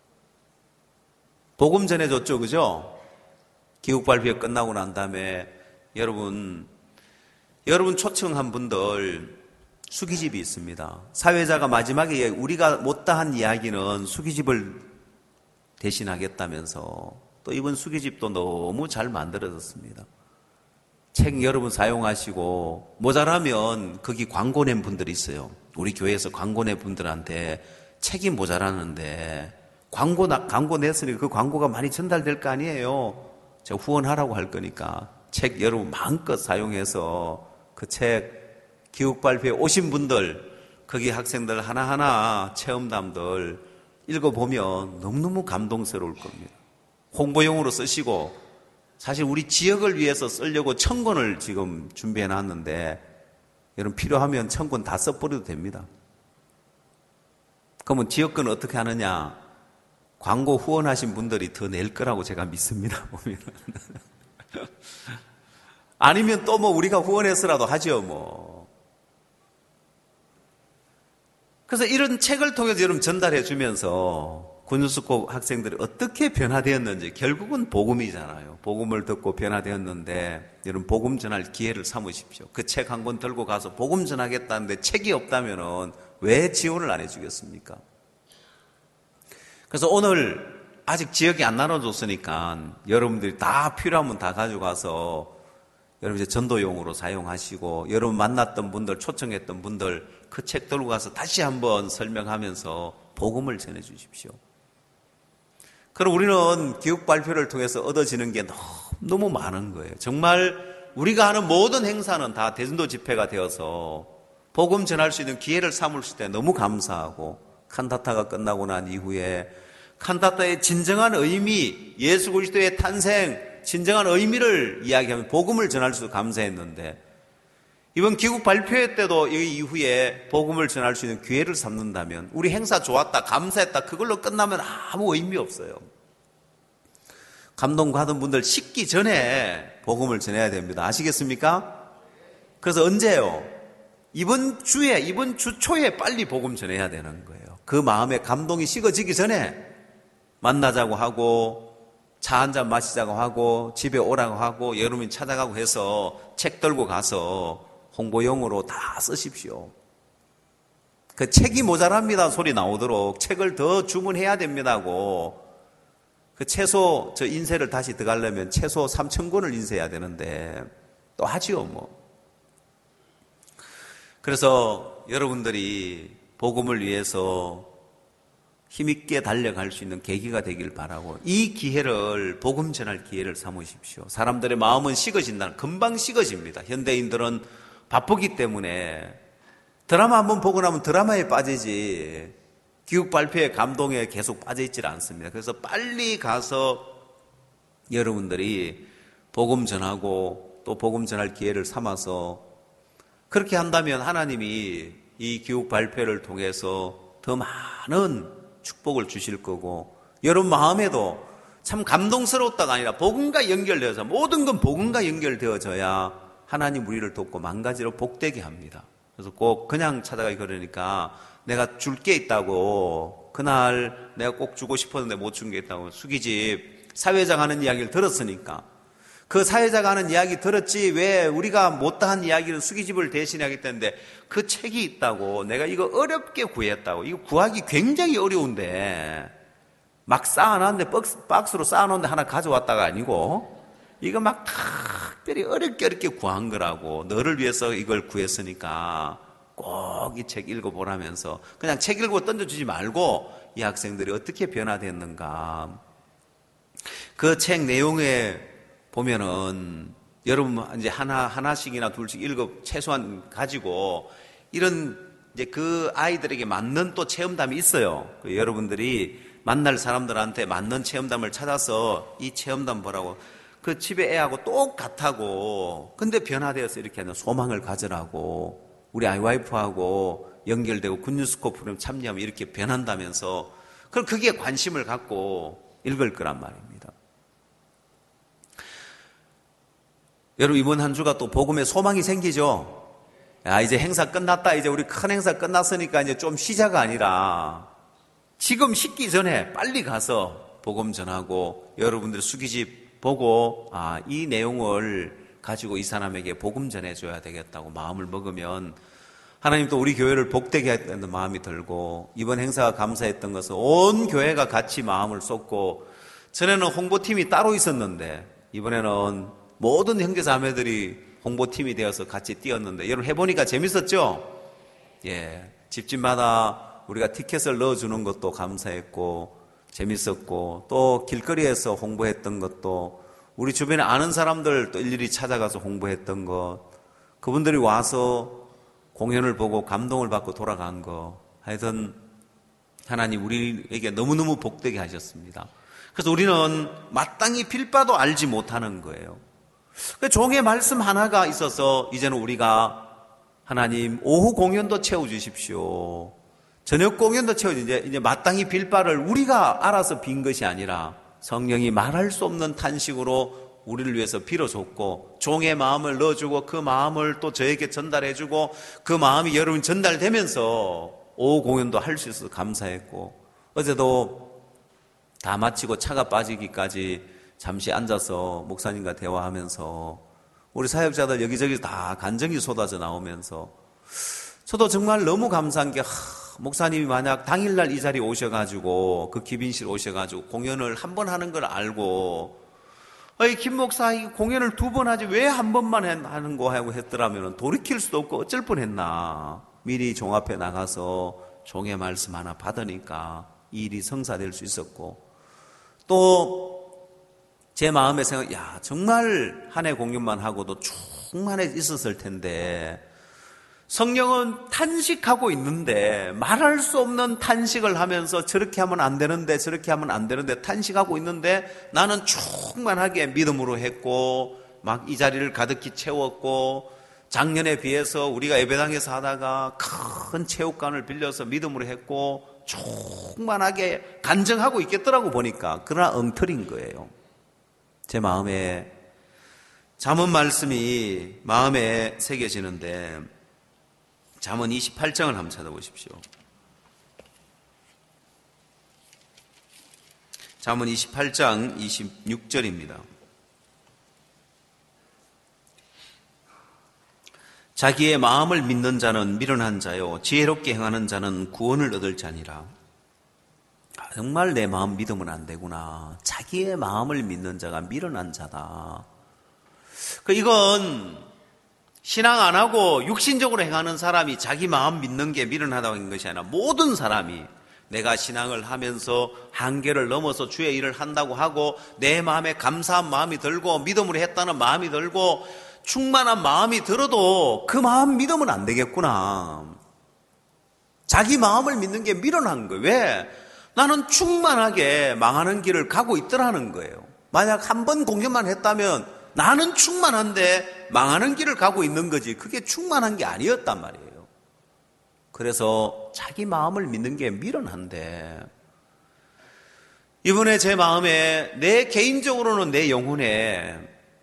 복음 전해줬죠, 그죠? 기국 발표 끝나고 난 다음에 여러분 여러분 초청한 분들 수기집이 있습니다. 사회자가 마지막에 우리가 못다한 이야기는 수기집을 대신하겠다면서 또 이번 수기집도 너무 잘 만들어졌습니다. 책 여러분 사용하시고 모자라면 거기 광고 낸 분들이 있어요. 우리 교회에서 광고 낸 분들한테 책이 모자라는데 광고, 광고 냈으니까 그 광고가 많이 전달될 거 아니에요. 제가 후원하라고 할 거니까 책 여러분 마음껏 사용해서 그 책 교육 발표에 오신 분들, 거기 학생들 하나하나 체험담들 읽어보면 너무너무 감동스러울 겁니다. 홍보용으로 쓰시고 사실 우리 지역을 위해서 쓰려고 천권을 지금 준비해 놨는데 여러분 필요하면 천권 다 써버려도 됩니다. 그러면 지역권은 어떻게 하느냐? 광고 후원하신 분들이 더 낼 거라고 제가 믿습니다. 보면 아니면 또 뭐 우리가 후원해서라도 하죠 뭐. 그래서 이런 책을 통해서 여러분 전달해 주면서 군유스코 학생들이 어떻게 변화되었는지 결국은 복음이잖아요. 복음을 듣고 변화되었는데 여러분 복음 전할 기회를 삼으십시오. 그 책 한 권 들고 가서 복음 전하겠다는데 책이 없다면은 왜 지원을 안 해주겠습니까? 그래서 오늘 아직 지역이 안 나눠줬으니까 여러분들이 다 필요하면 다 가져가서 여러분 이제 전도용으로 사용하시고 여러분 만났던 분들, 초청했던 분들 그 책 들고 가서 다시 한번 설명하면서 복음을 전해 주십시오. 그럼 우리는 교육 발표를 통해서 얻어지는 게 너무, 너무 많은 거예요. 정말 우리가 하는 모든 행사는 다 대전도 집회가 되어서 복음 전할 수 있는 기회를 삼을 수 있을 때 너무 감사하고 칸타타가 끝나고 난 이후에 칸타타의 진정한 의미, 예수 그리스도의 탄생, 진정한 의미를 이야기하면 복음을 전할 수 감사했는데 이번 기국 발표회 때도 이 이후에 복음을 전할 수 있는 기회를 삼는다면 우리 행사 좋았다, 감사했다 그걸로 끝나면 아무 의미 없어요. 감동받은 분들 식기 전에 복음을 전해야 됩니다. 아시겠습니까? 그래서 언제요? 이번 주에, 이번 주 초에 빨리 복음 전해야 되는 거예요. 그 마음에 감동이 식어지기 전에 만나자고 하고 차 한잔 마시자고 하고 집에 오라고 하고 여러분이 찾아가고 해서 책 들고 가서 홍보용으로 다 쓰십시오. 그 책이 모자랍니다 소리 나오도록 책을 더 주문해야 됩니다고. 그 최소 저 인쇄를 다시 들어가려면 최소 삼천 권을 인쇄해야 되는데 또 하지요 뭐. 그래서 여러분들이 복음을 위해서 힘있게 달려갈 수 있는 계기가 되길 바라고 이 기회를 복음 전할 기회를 삼으십시오. 사람들의 마음은 식어진다. 금방 식어집니다. 현대인들은 바쁘기 때문에 드라마 한번 보고 나면 드라마에 빠지지 기육 발표의 감동에 계속 빠져있질 않습니다. 그래서 빨리 가서 여러분들이 복음 전하고 또 복음 전할 기회를 삼아서 그렇게 한다면 하나님이 이 기육 발표를 통해서 더 많은 축복을 주실 거고 여러분 마음에도 참 감동스러웠다가 아니라 복음과 연결되어서 모든 건 복음과 연결되어져야 하나님 우리를 돕고 만 가지로 복되게 합니다. 그래서 꼭 그냥 찾아가기 그러니까 내가 줄 게 있다고 그날 내가 꼭 주고 싶었는데 못 준 게 있다고 수기집 사회자가 하는 이야기를 들었으니까 그 사회자가 하는 이야기 들었지 왜 우리가 못다한 이야기를 수기집을 대신하기 때문에 그 책이 있다고 내가 이거 어렵게 구했다고 이거 구하기 굉장히 어려운데 막 쌓아놨는데 박스, 박스로 쌓아놓는데 하나 가져왔다가 아니고 이거 막 특별히 어렵게 어렵게 구한 거라고 너를 위해서 이걸 구했으니까 꼭 이 책 읽어보라면서 그냥 책 읽고 던져주지 말고 이 학생들이 어떻게 변화됐는가 그 책 내용에 보면은 여러분 이제 하나 하나씩이나 둘씩 읽어 최소한 가지고 이런 이제 그 아이들에게 맞는 또 체험담이 있어요. 그 여러분들이 만날 사람들한테 맞는 체험담을 찾아서 이 체험담 보라고 그 집에 애하고 똑같다고 근데 변화되어서 이렇게 하는 소망을 가져라고 우리 아이 와이프하고 연결되고 굿뉴스코 프로그램 참여하면 이렇게 변한다면서 그럼 거기에 관심을 갖고 읽을 거란 말입니다. 여러분 이번 한 주가 또 복음에 소망이 생기죠. 아 이제 행사 끝났다. 이제 우리 큰 행사 끝났으니까 이제 좀 쉬자가 아니라 지금 식기 전에 빨리 가서 복음 전하고 여러분들 수기집 보고 아 이 내용을 가지고 이 사람에게 복음 전해줘야 되겠다고 마음을 먹으면 하나님 또 우리 교회를 복되게 했다는 마음이 들고, 이번 행사가 감사했던 것은 온 교회가 같이 마음을 쏟고, 전에는 홍보팀이 따로 있었는데 이번에는 모든 형제자매들이 홍보팀이 되어서 같이 뛰었는데, 여러분 해보니까 재밌었죠? 예, 집집마다 우리가 티켓을 넣어주는 것도 감사했고 재밌었고, 또 길거리에서 홍보했던 것도, 우리 주변에 아는 사람들 또 일일이 찾아가서 홍보했던 것, 그분들이 와서 공연을 보고 감동을 받고 돌아간 거, 하여튼 하나님 우리에게 너무너무 복되게 하셨습니다. 그래서 우리는 마땅히 빌바도 알지 못하는 거예요. 종의 말씀 하나가 있어서 이제는 우리가 하나님 오후 공연도 채워주십시오, 저녁 공연도 채워주십시오, 이제, 이제 마땅히 빌바를 우리가 알아서 빈 것이 아니라 성령이 말할 수 없는 탄식으로 우리를 위해서 빌어줬고, 종의 마음을 넣어주고 그 마음을 또 저에게 전달해주고, 그 마음이 여러분 전달되면서 오후 공연도 할 수 있어서 감사했고, 어제도 다 마치고 차가 빠지기까지 잠시 앉아서 목사님과 대화하면서 우리 사역자들 여기저기 다 간증이 쏟아져 나오면서 저도 정말 너무 감사한 게, 하, 목사님이 만약 당일날 이 자리에 오셔가지고 그 기빈실 오셔가지고 공연을 한 번 하는 걸 알고, 어이 김 목사 이 공연을 두 번 하지 왜 한 번만 하는 거 하고 했더라면 돌이킬 수도 없고 어쩔 뻔했나. 미리 종 앞에 나가서 종의 말씀 하나 받으니까 이 일이 성사될 수 있었고, 또 제 마음에 생각, 야 정말 한 해 공연만 하고도 충만해 있었을 텐데, 성령은 탄식하고 있는데 말할 수 없는 탄식을 하면서 저렇게 하면 안 되는데 저렇게 하면 안 되는데 탄식하고 있는데, 나는 충만하게 믿음으로 했고 막 이 자리를 가득히 채웠고, 작년에 비해서 우리가 예배당에서 하다가 큰 체육관을 빌려서 믿음으로 했고 충만하게 간증하고 있겠더라고 보니까. 그러나 엉터리인 거예요. 제 마음에 잠언 말씀이 마음에 새겨지는데, 잠언 이십팔 장을 한번 찾아보십시오. 잠언 이십팔 장 이십육 절입니다. 자기의 마음을 믿는 자는 미련한 자요, 지혜롭게 행하는 자는 구원을 얻을 자니라. 아, 정말 내 마음 믿으면 안 되구나. 자기의 마음을 믿는 자가 미련한 자다. 그 이건 신앙 안 하고 육신적으로 행하는 사람이 자기 마음 믿는 게 미련하다고 하는 것이 아니라, 모든 사람이 내가 신앙을 하면서 한계를 넘어서 주의 일을 한다고 하고 내 마음에 감사한 마음이 들고 믿음으로 했다는 마음이 들고 충만한 마음이 들어도 그 마음 믿으면 안 되겠구나. 자기 마음을 믿는 게 미련한 거예요. 왜? 나는 충만하게 망하는 길을 가고 있더라는 거예요. 만약 한 번 공연만 했다면 나는 충만한데 망하는 길을 가고 있는 거지, 그게 충만한 게 아니었단 말이에요. 그래서 자기 마음을 믿는 게 미련한데, 이번에 제 마음에, 내 개인적으로는 내 영혼에,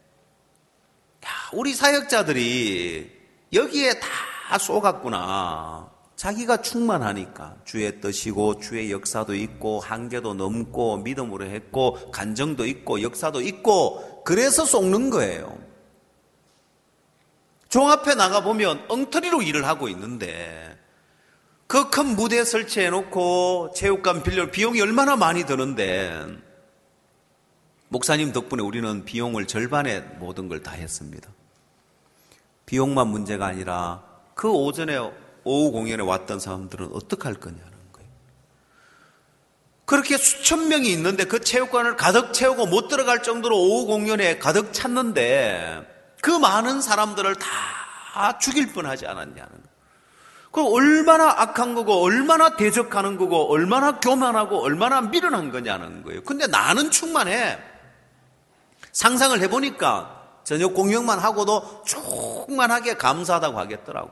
우리 사역자들이 여기에 다 쏘갔구나. 자기가 충만하니까 주의 뜻이고 주의 역사도 있고 한계도 넘고 믿음으로 했고 간정도 있고 역사도 있고, 그래서 쏟는 거예요. 종 앞에 나가보면 엉터리로 일을 하고 있는데, 그 큰 무대 설치해놓고 체육관 빌려 비용이 얼마나 많이 드는데, 목사님 덕분에 우리는 비용을 절반의 모든 걸 다 했습니다. 비용만 문제가 아니라 그 오전에 오후 공연에 왔던 사람들은 어떡할 거냐는 거예요. 그렇게 수천 명이 있는데 그 체육관을 가득 채우고 못 들어갈 정도로 오후 공연에 가득 찼는데, 그 많은 사람들을 다 죽일 뻔하지 않았냐는 거예요. 그 얼마나 악한 거고 얼마나 대적하는 거고 얼마나 교만하고 얼마나 미련한 거냐는 거예요. 근데 나는 충만해. 상상을 해보니까 저녁 공연만 하고도 충만하게 감사하다고 하겠더라고.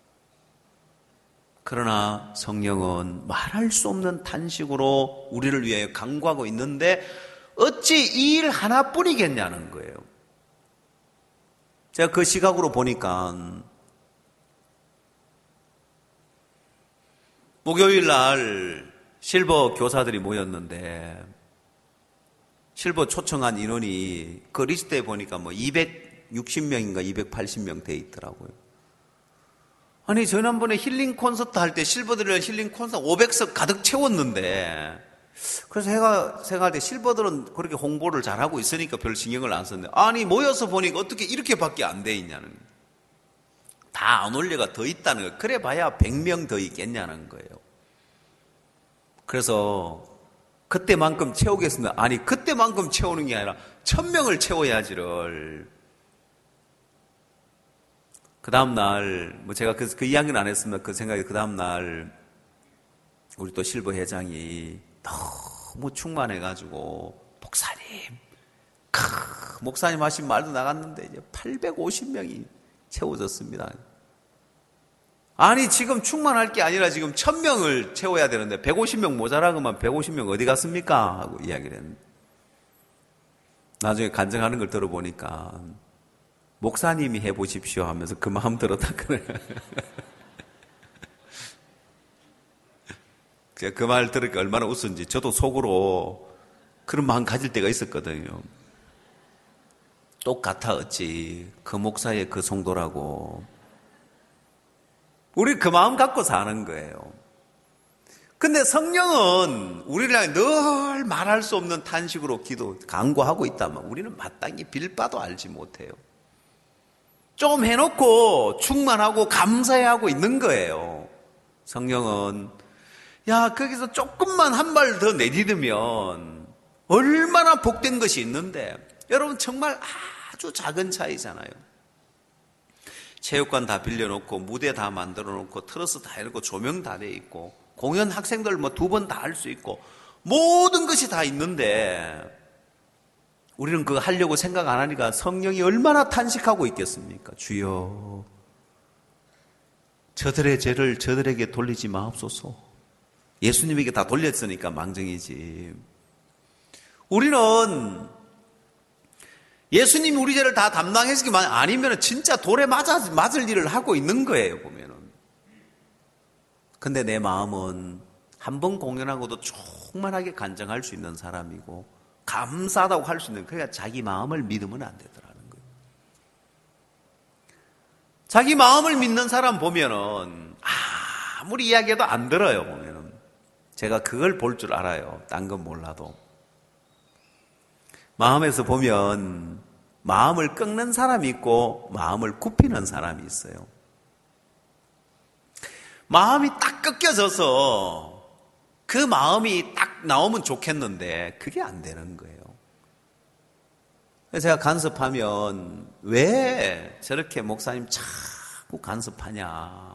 그러나 성령은 말할 수 없는 탄식으로 우리를 위해 간구하고 있는데 어찌 이 일 하나뿐이겠냐는 거예요. 제가 그 시각으로 보니까 목요일 날 실버 교사들이 모였는데, 실버 초청한 인원이 그 리스트에 보니까 뭐 이백육십 명인가 이백팔십 명 돼 있더라고요. 아니, 지난번에 힐링 콘서트 할 때 실버들이랑 힐링 콘서트 오백 석 가득 채웠는데, 그래서 해가 생각할 때 실버들은 그렇게 홍보를 잘하고 있으니까 별 신경을 안 썼는데, 아니, 모여서 보니까 어떻게 이렇게밖에 안 돼 있냐는, 다 안 올려가 더 있다는 거예요. 그래 봐야 백 명 더 있겠냐는 거예요. 그래서 그때만큼 채우겠습니다. 아니, 그때만큼 채우는 게 아니라 천 명을 채워야지를. 그 다음날, 뭐 제가 그, 그 이야기는 안 했으면 그 생각이, 그 다음날 우리 또 실버 회장이 너무 충만해가지고, 목사님, 크, 목사님 하신 말도 나갔는데 이제 팔백오십 명이 채워졌습니다. 아니, 지금 충만할 게 아니라 지금 천 명을 채워야 되는데 백오십 명 모자라고만 백오십 명 어디 갔습니까? 하고 이야기를 했는데, 나중에 간증하는 걸 들어보니까 목사님이 해보십시오 하면서 그 마음 들었다 그래요. 그 말 들으니까 얼마나 웃은지 저도 속으로 그런 마음 가질 때가 있었거든요. 똑같아 어찌 그 목사의 그 성도라고. 우리 그 마음 갖고 사는 거예요. 근데 성령은 우리를 향해 늘 말할 수 없는 탄식으로 기도 간구하고 있다면 우리는 마땅히 빌바도 알지 못해요. 좀 해놓고 충만하고 감사해하고 있는 거예요. 성령은 야, 거기서 조금만 한 발 더 내딛으면 얼마나 복된 것이 있는데, 여러분 정말 아주 작은 차이잖아요. 체육관 다 빌려놓고 무대 다 만들어놓고 트러스 다 해놓고 조명 다 돼 있고 공연 학생들 뭐 두 번 다 할 수 있고 모든 것이 다 있는데 우리는 그거 하려고 생각 안 하니까 성령이 얼마나 탄식하고 있겠습니까? 주여, 저들의 죄를 저들에게 돌리지 마옵소서. 예수님에게 다 돌렸으니까 망정이지. 우리는 예수님이 우리 죄를 다 담당했으면 아니면 진짜 돌에 맞아, 맞을 일을 하고 있는 거예요, 보면은. 근데 내 마음은 한 번 공연하고도 충만하게 간증할 수 있는 사람이고, 감사하다고 할 수 있는, 그러니까 자기 마음을 믿으면 안 되더라는 거예요. 자기 마음을 믿는 사람 보면은, 아무리 이야기해도 안 들어요, 보면은. 제가 그걸 볼 줄 알아요. 딴 건 몰라도. 마음에서 보면 마음을 꺾는 사람이 있고 마음을 굽히는 사람이 있어요. 마음이 딱 꺾여져서 그 마음이 딱 나오면 좋겠는데 그게 안 되는 거예요. 제가 간섭하면 왜 저렇게 목사님 자꾸 간섭하냐.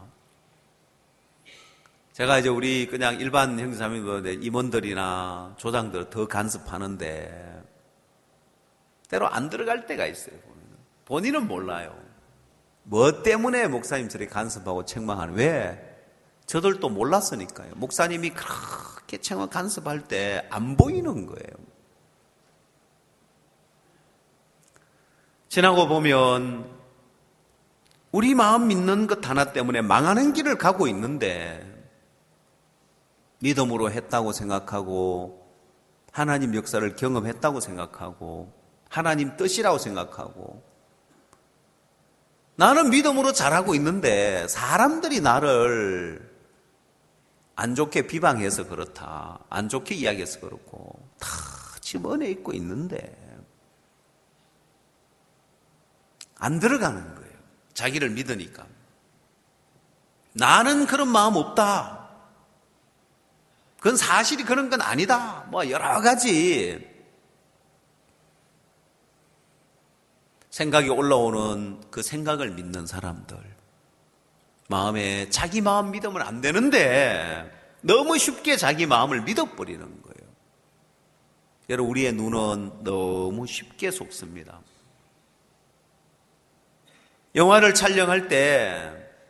제가 이제 우리 그냥 일반 형제자매들 임원들이나 조장들 더 간섭하는데 때로 안 들어갈 때가 있어요. 본인은 몰라요. 뭐 때문에 목사님 저렇게 간섭하고 책망하는, 왜? 저들도 몰랐으니까요. 목사님이 그렇게 책망 간섭할 때 안 보이는 거예요. 지나고 보면 우리 마음 믿는 것 하나 때문에 망하는 길을 가고 있는데 믿음으로 했다고 생각하고 하나님 역사를 경험했다고 생각하고 하나님 뜻이라고 생각하고 나는 믿음으로 잘하고 있는데 사람들이 나를 안 좋게 비방해서 그렇다, 안 좋게 이야기해서 그렇고 다 지금 은혜 있고 있는데 안 들어가는 거예요. 자기를 믿으니까. 나는 그런 마음 없다, 그건 사실이 그런 건 아니다, 뭐 여러 가지 생각이 올라오는 그 생각을 믿는 사람들, 마음에 자기 마음 믿으면 안 되는데 너무 쉽게 자기 마음을 믿어버리는 거예요. 여러분, 우리의 눈은 너무 쉽게 속습니다. 영화를 촬영할 때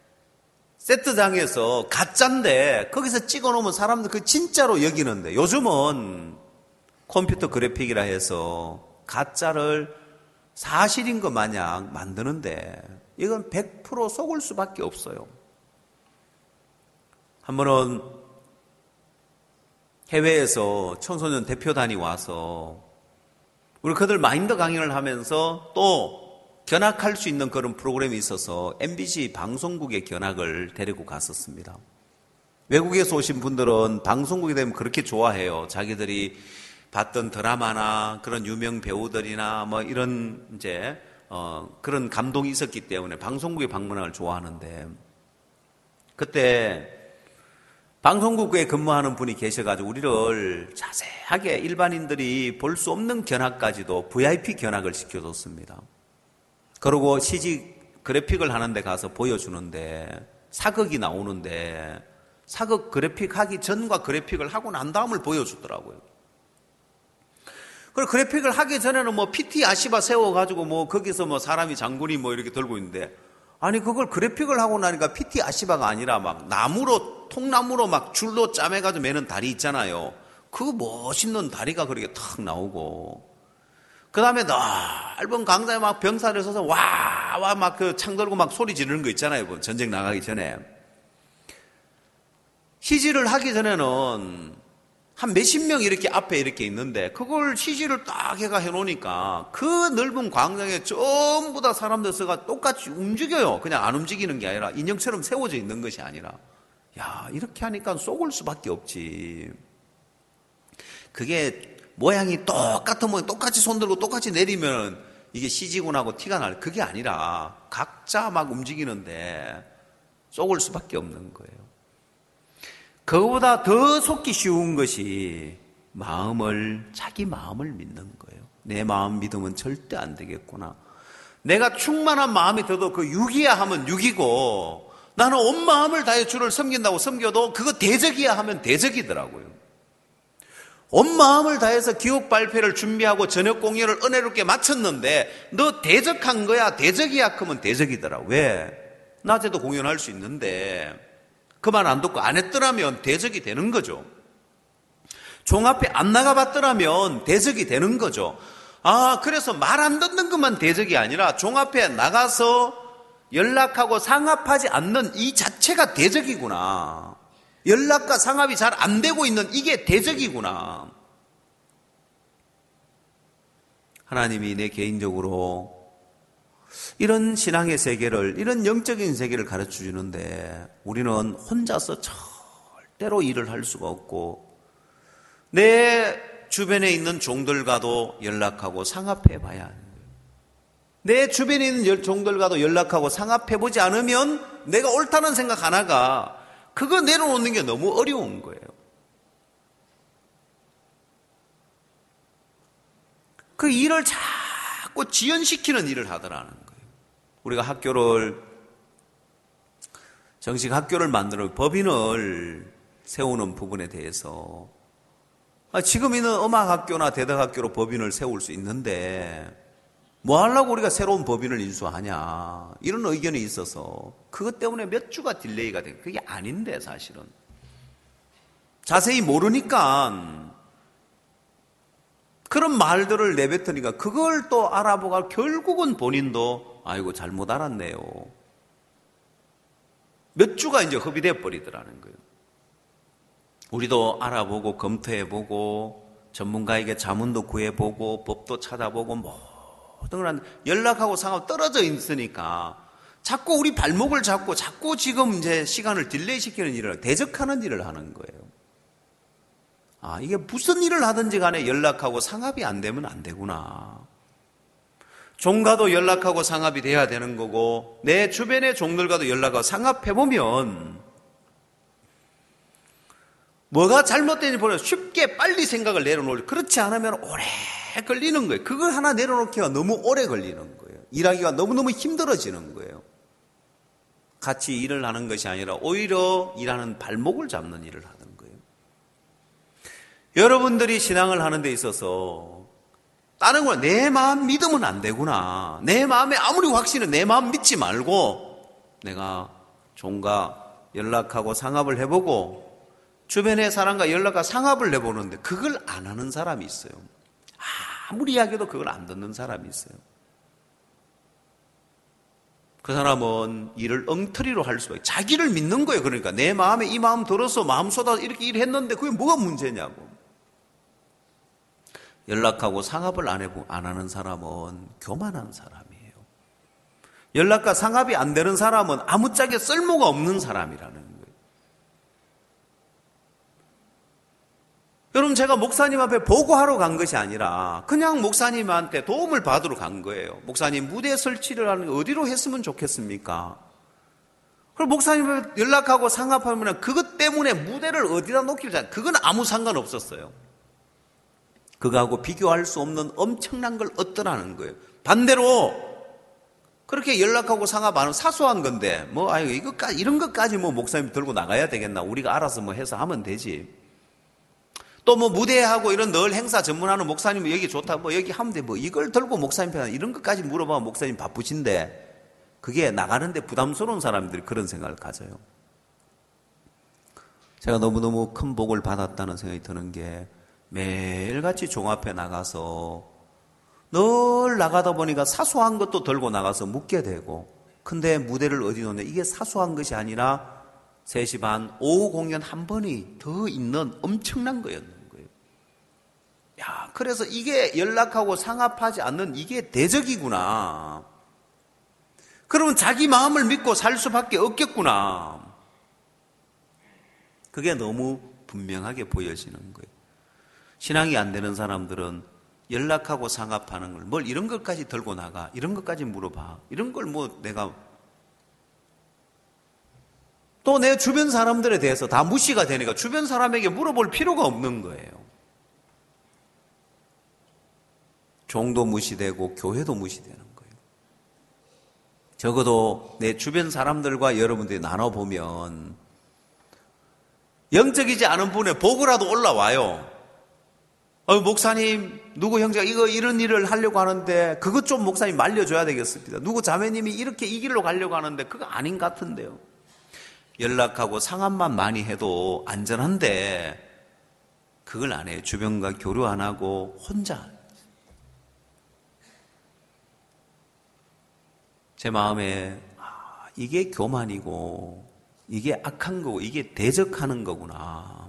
세트장에서 가짜인데 거기서 찍어놓으면 사람들 그 진짜로 여기는데, 요즘은 컴퓨터 그래픽이라 해서 가짜를 사실인 것 마냥 만드는데 이건 백 퍼센트 속을 수밖에 없어요. 한 번은 해외에서 청소년 대표단이 와서 우리 그들 마인드 강연을 하면서 또 견학할 수 있는 그런 프로그램이 있어서 엠비씨 방송국의 견학을 데리고 갔었습니다. 외국에서 오신 분들은 방송국에 되면 그렇게 좋아해요. 자기들이 봤던 드라마나 그런 유명 배우들이나 뭐 이런 이제 어 그런 감동이 있었기 때문에 방송국에 방문을 좋아하는데, 그때 방송국에 근무하는 분이 계셔가지고 우리를 자세하게 일반인들이 볼 수 없는 견학까지도 브이아이피 견학을 시켜줬습니다. 그리고 씨지 그래픽을 하는 데 가서 보여주는데 사극이 나오는데 사극 그래픽 하기 전과 그래픽을 하고 난 다음을 보여주더라고요. 그리고 그래픽을 하기 전에는 뭐 피티 아시바 세워가지고 뭐 거기서 뭐 사람이 장군이 뭐 이렇게 들고 있는데, 아니 그걸 그래픽을 하고 나니까 피티 아시바가 아니라 막 나무로, 통나무로 막 줄로 짜매가지고 매는 다리 있잖아요. 그 멋있는 다리가 그렇게 탁 나오고, 그 다음에 넓은 강당에 막 병사를 서서 와, 와, 막 그 창 들고 막 소리 지르는 거 있잖아요. 전쟁 나가기 전에. 씨지를 하기 전에는 한 몇십 명 이렇게 앞에 이렇게 있는데, 그걸 씨지를 딱 해가 해놓으니까 그 넓은 광장에 전부 다 사람들 서가 똑같이 움직여요. 그냥 안 움직이는 게 아니라 인형처럼 세워져 있는 것이 아니라. 야, 이렇게 하니까 쏘글 수밖에 없지. 그게 모양이 똑같으면 똑같이 손 들고 똑같이 내리면 이게 씨지구나 하고 티가 날, 그게 아니라 각자 막 움직이는데 쏘글 수밖에 없는 거예요. 그거보다 더 속기 쉬운 것이 마음을, 자기 마음을 믿는 거예요. 내 마음 믿으면 절대 안 되겠구나. 내가 충만한 마음이 들어도 그 육이야 하면 육이고, 나는 온 마음을 다해 주를 섬긴다고 섬겨도 그거 대적이야 하면 대적이더라고요. 온 마음을 다해서 기록 발표를 준비하고 저녁 공연을 은혜롭게 마쳤는데 너 대적한 거야 대적이야 하면 대적이더라. 왜? 낮에도 공연할 수 있는데 그 말 안 듣고 안 했더라면 대적이 되는 거죠. 종 앞에 안 나가봤더라면 대적이 되는 거죠. 아, 그래서 말 안 듣는 것만 대적이 아니라 종 앞에 나가서 연락하고 상합하지 않는 이 자체가 대적이구나. 연락과 상합이 잘 안 되고 있는 이게 대적이구나. 하나님이 내 개인적으로 이런 신앙의 세계를, 이런 영적인 세계를 가르쳐 주는데 우리는 혼자서 절대로 일을 할 수가 없고 내 주변에 있는 종들과도 연락하고 상합해 봐야 하는 거예요. 내 주변에 있는 종들과도 연락하고 상합해 보지 않으면 내가 옳다는 생각 하나가 그거 내려놓는 게 너무 어려운 거예요. 그 일을 자꾸 지연시키는 일을 하더라는 거예요. 우리가 학교를, 정식 학교를 만드는 법인을 세우는 부분에 대해서 지금 있는 음악학교나 대덕학교로 법인을 세울 수 있는데 뭐 하려고 우리가 새로운 법인을 인수하냐, 이런 의견이 있어서 그것 때문에 몇 주가 딜레이가 돼. 그게 아닌데 사실은 자세히 모르니까 그런 말들을 내뱉으니까 그걸 또 알아보고 결국은 본인도 아이고 잘못 알았네요. 몇 주가 이제 허비돼 버리더라는 거예요. 우리도 알아보고 검토해보고 전문가에게 자문도 구해보고 법도 찾아보고 모든 걸 연락하고 상하고 떨어져 있으니까 자꾸 우리 발목을 잡고 자꾸 지금 이제 시간을 딜레이 시키는 일을, 대적하는 일을 하는 거예요. 아, 이게 무슨 일을 하든지 간에 연락하고 상합이 안 되면 안 되구나. 종과도 연락하고 상합이 돼야 되는 거고 내 주변의 종들과도 연락하고 상합해보면 뭐가 잘못된지 보면 쉽게 빨리 생각을 내려놓을, 그렇지 않으면 오래 걸리는 거예요. 그걸 하나 내려놓기가 너무 오래 걸리는 거예요. 일하기가 너무너무 힘들어지는 거예요. 같이 일을 하는 것이 아니라 오히려 일하는 발목을 잡는 일을 하는 거예요. 여러분들이 신앙을 하는 데 있어서 다른 걸 내 마음 믿으면 안 되구나. 내 마음에 아무리 확신은 내 마음 믿지 말고 내가 종과 연락하고 상합을 해보고 주변의 사람과 연락과 상합을 해보는데 그걸 안 하는 사람이 있어요. 아무리 이야기해도 그걸 안 듣는 사람이 있어요. 그 사람은 일을 엉터리로 할 수가 있어요. 자기를 믿는 거예요. 그러니까 내 마음에 이 마음 들어서 마음 쏟아서 이렇게 일했는데 그게 뭐가 문제냐고. 연락하고 상합을 안 해보, 안 하는 사람은 교만한 사람이에요. 연락과 상합이 안 되는 사람은 아무짝에 쓸모가 없는 사람이라는 거예요. 여러분, 제가 목사님 앞에 보고하러 간 것이 아니라 그냥 목사님한테 도움을 받으러 간 거예요. 목사님, 무대 설치를 하는 거 어디로 했으면 좋겠습니까? 그럼 목사님을 연락하고 상합하면 그것 때문에 무대를 어디다 놓기를, 그건 아무 상관없었어요. 그거하고 비교할 수 없는 엄청난 걸 얻더라는 거예요. 반대로 그렇게 연락하고 상합하는 사소한 건데 뭐 아유 이것까지 이런 것까지 뭐 목사님 들고 나가야 되겠나? 우리가 알아서 뭐 해서 하면 되지. 또 뭐 무대하고 이런 늘 행사 전문하는 목사님은 여기 좋다 뭐 여기 하면 돼 뭐 이걸 들고 목사님 편 이런 것까지 물어보면 목사님 바쁘신데 그게 나가는데 부담스러운 사람들이 그런 생각을 가져요. 제가 너무너무 큰 복을 받았다는 생각이 드는 게 매일같이 종합회 나가서 늘 나가다 보니까 사소한 것도 들고 나가서 묻게 되고, 근데 무대를 어디 놓냐, 이게 사소한 것이 아니라 세 시 반 오후 공연 한 번이 더 있는 엄청난 거였는 거예요. 야, 그래서 이게 연락하고 상합하지 않는 이게 대적이구나. 그러면 자기 마음을 믿고 살 수밖에 없겠구나. 그게 너무 분명하게 보여지는 거예요. 신앙이 안 되는 사람들은 연락하고 상합하는 걸, 뭘 이런 것까지 들고 나가, 이런 것까지 물어봐, 이런 걸 뭐 내가 또 내 주변 사람들에 대해서 다 무시가 되니까 주변 사람에게 물어볼 필요가 없는 거예요. 종도 무시되고 교회도 무시되는 거예요. 적어도 내 주변 사람들과 여러분들이 나눠보면 영적이지 않은 분의 복이라도 올라와요. 어, 목사님, 누구 형제가 이거 이런 일을 하려고 하는데 그것 좀 목사님 말려줘야 되겠습니다. 누구 자매님이 이렇게 이 길로 가려고 하는데 그거 아닌 것 같은데요. 연락하고 상합만 많이 해도 안전한데 그걸 안 해요. 주변과 교류 안 하고 혼자. 제 마음에 아, 이게 교만이고 이게 악한 거고 이게 대적하는 거구나.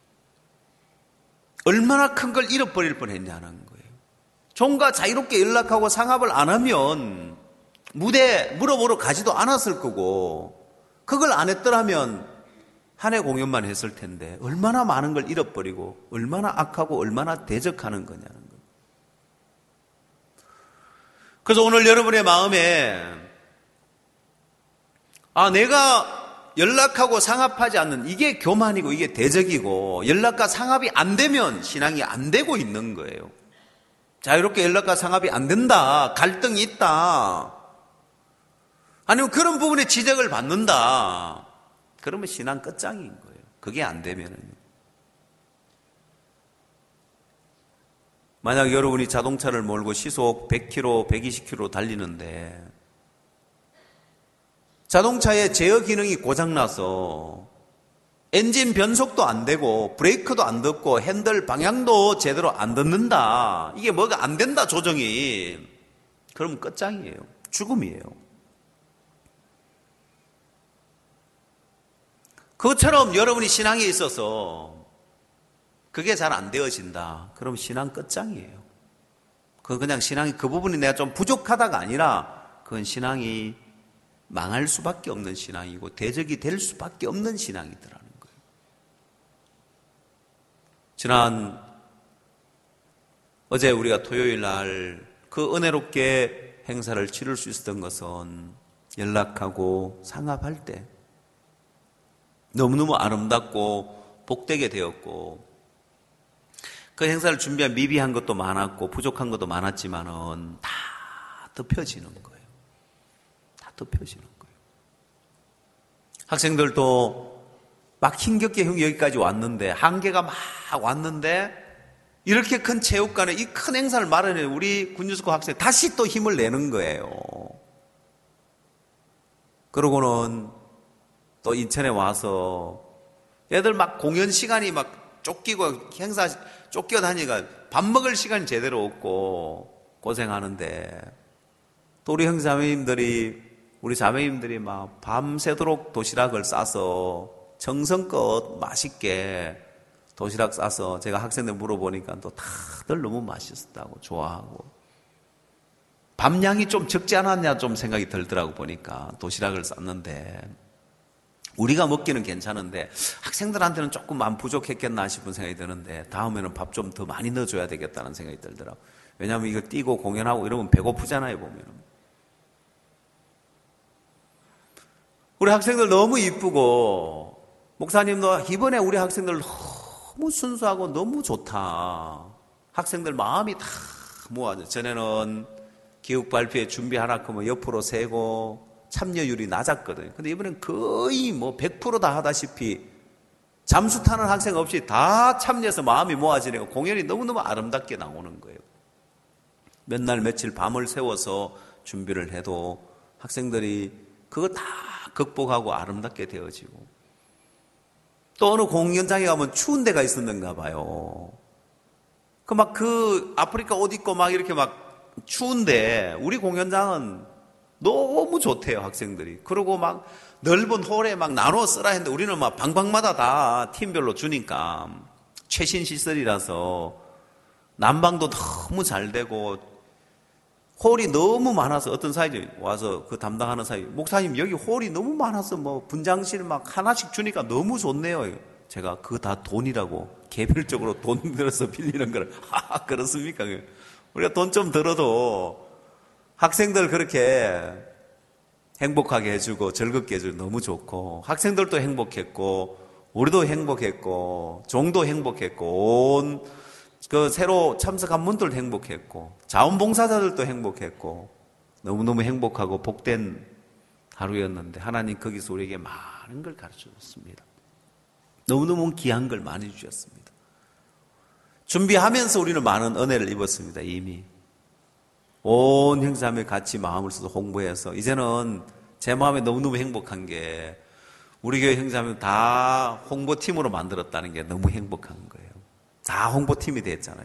얼마나 큰 걸 잃어버릴 뻔했냐는 거예요. 종과 자유롭게 연락하고 상합을 안 하면 무대 물어보러 가지도 않았을 거고, 그걸 안 했더라면 한 해 공연만 했을 텐데 얼마나 많은 걸 잃어버리고 얼마나 악하고 얼마나 대적하는 거냐는 거예요. 그래서 오늘 여러분의 마음에 아, 내가 연락하고 상합하지 않는 이게 교만이고 이게 대적이고 연락과 상합이 안 되면 신앙이 안 되고 있는 거예요. 자유롭게 연락과 상합이 안 된다, 갈등이 있다, 아니면 그런 부분에 지적을 받는다, 그러면 신앙 끝장인 거예요. 그게 안 되면은. 만약 여러분이 자동차를 몰고 시속 백 킬로미터, 백이십 킬로미터 달리는데 자동차의 제어 기능이 고장나서 엔진 변속도 안 되고 브레이크도 안 듣고 핸들 방향도 제대로 안 듣는다, 이게 뭐가 안 된다 조정이, 그러면 끝장이에요. 죽음이에요. 그것처럼 여러분이 신앙에 있어서 그게 잘 안 되어진다, 그럼 신앙 끝장이에요. 그건 그냥 신앙이 그 부분이 내가 좀 부족하다가 아니라 그건 신앙이 망할 수밖에 없는 신앙이고 대적이 될 수밖에 없는 신앙이더라는 거예요. 지난 어제 우리가 토요일 날 그 은혜롭게 행사를 치를 수 있었던 것은 연락하고 상합할 때 너무너무 아름답고 복되게 되었고, 그 행사를 준비한 미비한 것도 많았고 부족한 것도 많았지만은 다 덮여지는 거예요. 다 덮여지는 거예요. 학생들도 막 힘겹게 형 여기까지 왔는데, 한계가 막 왔는데 이렇게 큰 체육관에 이 큰 행사를 마련해 우리 군유스코 학생 다시 또 힘을 내는 거예요. 그러고는 또 인천에 와서 애들 막 공연 시간이 막 쫓기고 행사 쫓겨다니까 밥 먹을 시간이 제대로 없고 고생하는데, 또 우리 형제자매님들이 우리 자매님들이 막 밤새도록 도시락을 싸서 정성껏 맛있게 도시락 싸서, 제가 학생들 물어보니까 또 다들 너무 맛있었다고 좋아하고, 밥량이 좀 적지 않았냐 좀 생각이 들더라고 보니까 도시락을 쌌는데 우리가 먹기는 괜찮은데 학생들한테는 조금 안 부족했겠나 싶은 생각이 드는데 다음에는 밥 좀 더 많이 넣어줘야 되겠다는 생각이 들더라고. 왜냐하면 이거 뛰고 공연하고 이러면 배고프잖아요 보면. 우리 학생들 너무 이쁘고 목사님도 이번에 우리 학생들 너무 순수하고 너무 좋다. 학생들 마음이 다 모아져. 전에는 교육 발표회 준비하라 하면 옆으로 세고 참여율이 낮았거든요. 근데 이번엔 거의 뭐 백 퍼센트 다 하다시피 잠수 타는 학생 없이 다 참여해서 마음이 모아지니까 공연이 너무너무 아름답게 나오는 거예요. 몇 날 며칠 밤을 새워서 준비를 해도 학생들이 그거 다 극복하고 아름답게 되어지고 또 어느 공연장에 가면 추운 데가 있었는가 봐요. 그 막 그 아프리카 옷 입고 막 이렇게 막 추운데 우리 공연장은 너무 좋대요 학생들이. 그리고 막 넓은 홀에 막 나눠 쓰라 했는데 우리는 막 방방마다 다 팀별로 주니까 최신 시설이라서 난방도 너무 잘 되고 홀이 너무 많아서 어떤 사람이 와서 그 담당하는 사람이 목사님 여기 홀이 너무 많아서 뭐 분장실 막 하나씩 주니까 너무 좋네요. 제가 그거 다 돈이라고 개별적으로 돈 들어서 빌리는 거를 아 그렇습니까? 우리가 돈 좀 들어도 학생들 그렇게 행복하게 해주고 즐겁게 해주고 너무 좋고 학생들도 행복했고 우리도 행복했고 종도 행복했고 온 그 새로 참석한 분들도 행복했고 자원봉사자들도 행복했고 너무너무 행복하고 복된 하루였는데 하나님 거기서 우리에게 많은 걸 가르쳐줬습니다. 너무너무 귀한 걸 많이 주셨습니다. 준비하면서 우리는 많은 은혜를 입었습니다. 이미 온 형제자매 같이 마음을 써서 홍보해서 이제는 제 마음에 너무너무 행복한 게 우리 교회 형제자매 다 홍보팀으로 만들었다는 게 너무 행복한 거예요. 다 홍보팀이 됐잖아요.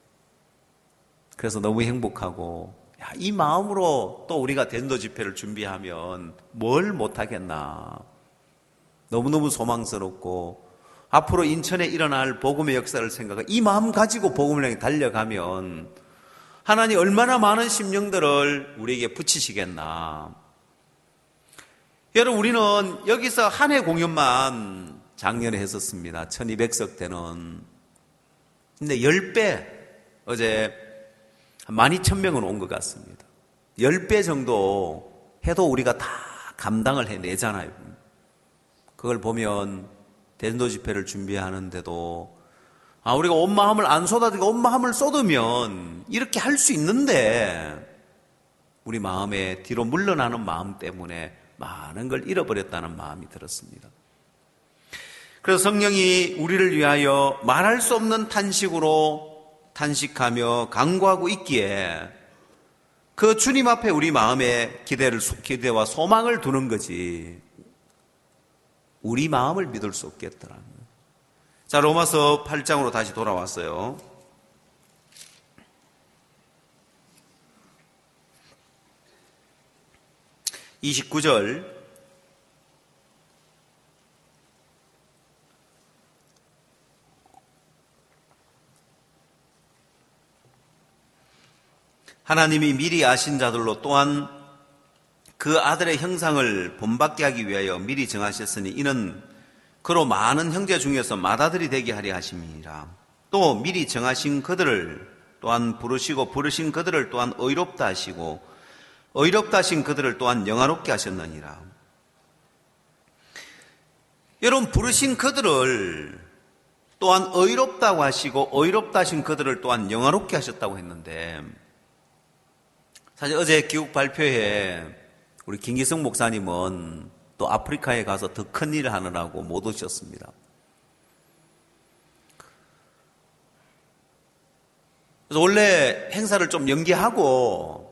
그래서 너무 행복하고 야, 이 마음으로 또 우리가伝道 집회를 준비하면 뭘 못하겠나. 너무너무 소망스럽고 앞으로 인천에 일어날 복음의 역사를 생각하고 이 마음 가지고 복음을 향해 달려가면 하나님 얼마나 많은 심령들을 우리에게 붙이시겠나. 여러분 우리는 여기서 한 해 공연만 작년에 했었습니다. 천이백 석대는. 근데 십 배 어제 만 이천 명은 온 것 같습니다. 십 배 정도 해도 우리가 다 감당을 해내잖아요. 그걸 보면伝道 집회를 준비하는데도 아 우리가 온 마음을 안 쏟아지고 온 마음을 쏟으면 이렇게 할 수 있는데 우리 마음에 뒤로 물러나는 마음 때문에 많은 걸 잃어버렸다는 마음이 들었습니다. 그래서 성령이 우리를 위하여 말할 수 없는 탄식으로 탄식하며 간구하고 있기에 그 주님 앞에 우리 마음에 기대를, 기대와 소망을 두는 거지 우리 마음을 믿을 수 없겠더라는 거예요. 자, 로마서 팔 장으로 다시 돌아왔어요. 이십구 절 하나님이 미리 아신 자들로 또한 그 아들의 형상을 본받게 하기 위하여 미리 정하셨으니 이는 그로 많은 형제 중에서 맏아들이 되게 하려 하심이니라. 또 미리 정하신 그들을 또한 부르시고 부르신 그들을 또한 의롭다 하시고 의롭다 하신 그들을 또한 영화롭게 하셨느니라. 여러분 부르신 그들을 또한 의롭다고 하시고 의롭다 하신 그들을 또한 영화롭게 하셨다고 했는데 사실 어제 교육 발표회 우리 김기성 목사님은 또 아프리카에 가서 더 큰 일을 하느라고 못 오셨습니다. 그래서 원래 행사를 좀 연기하고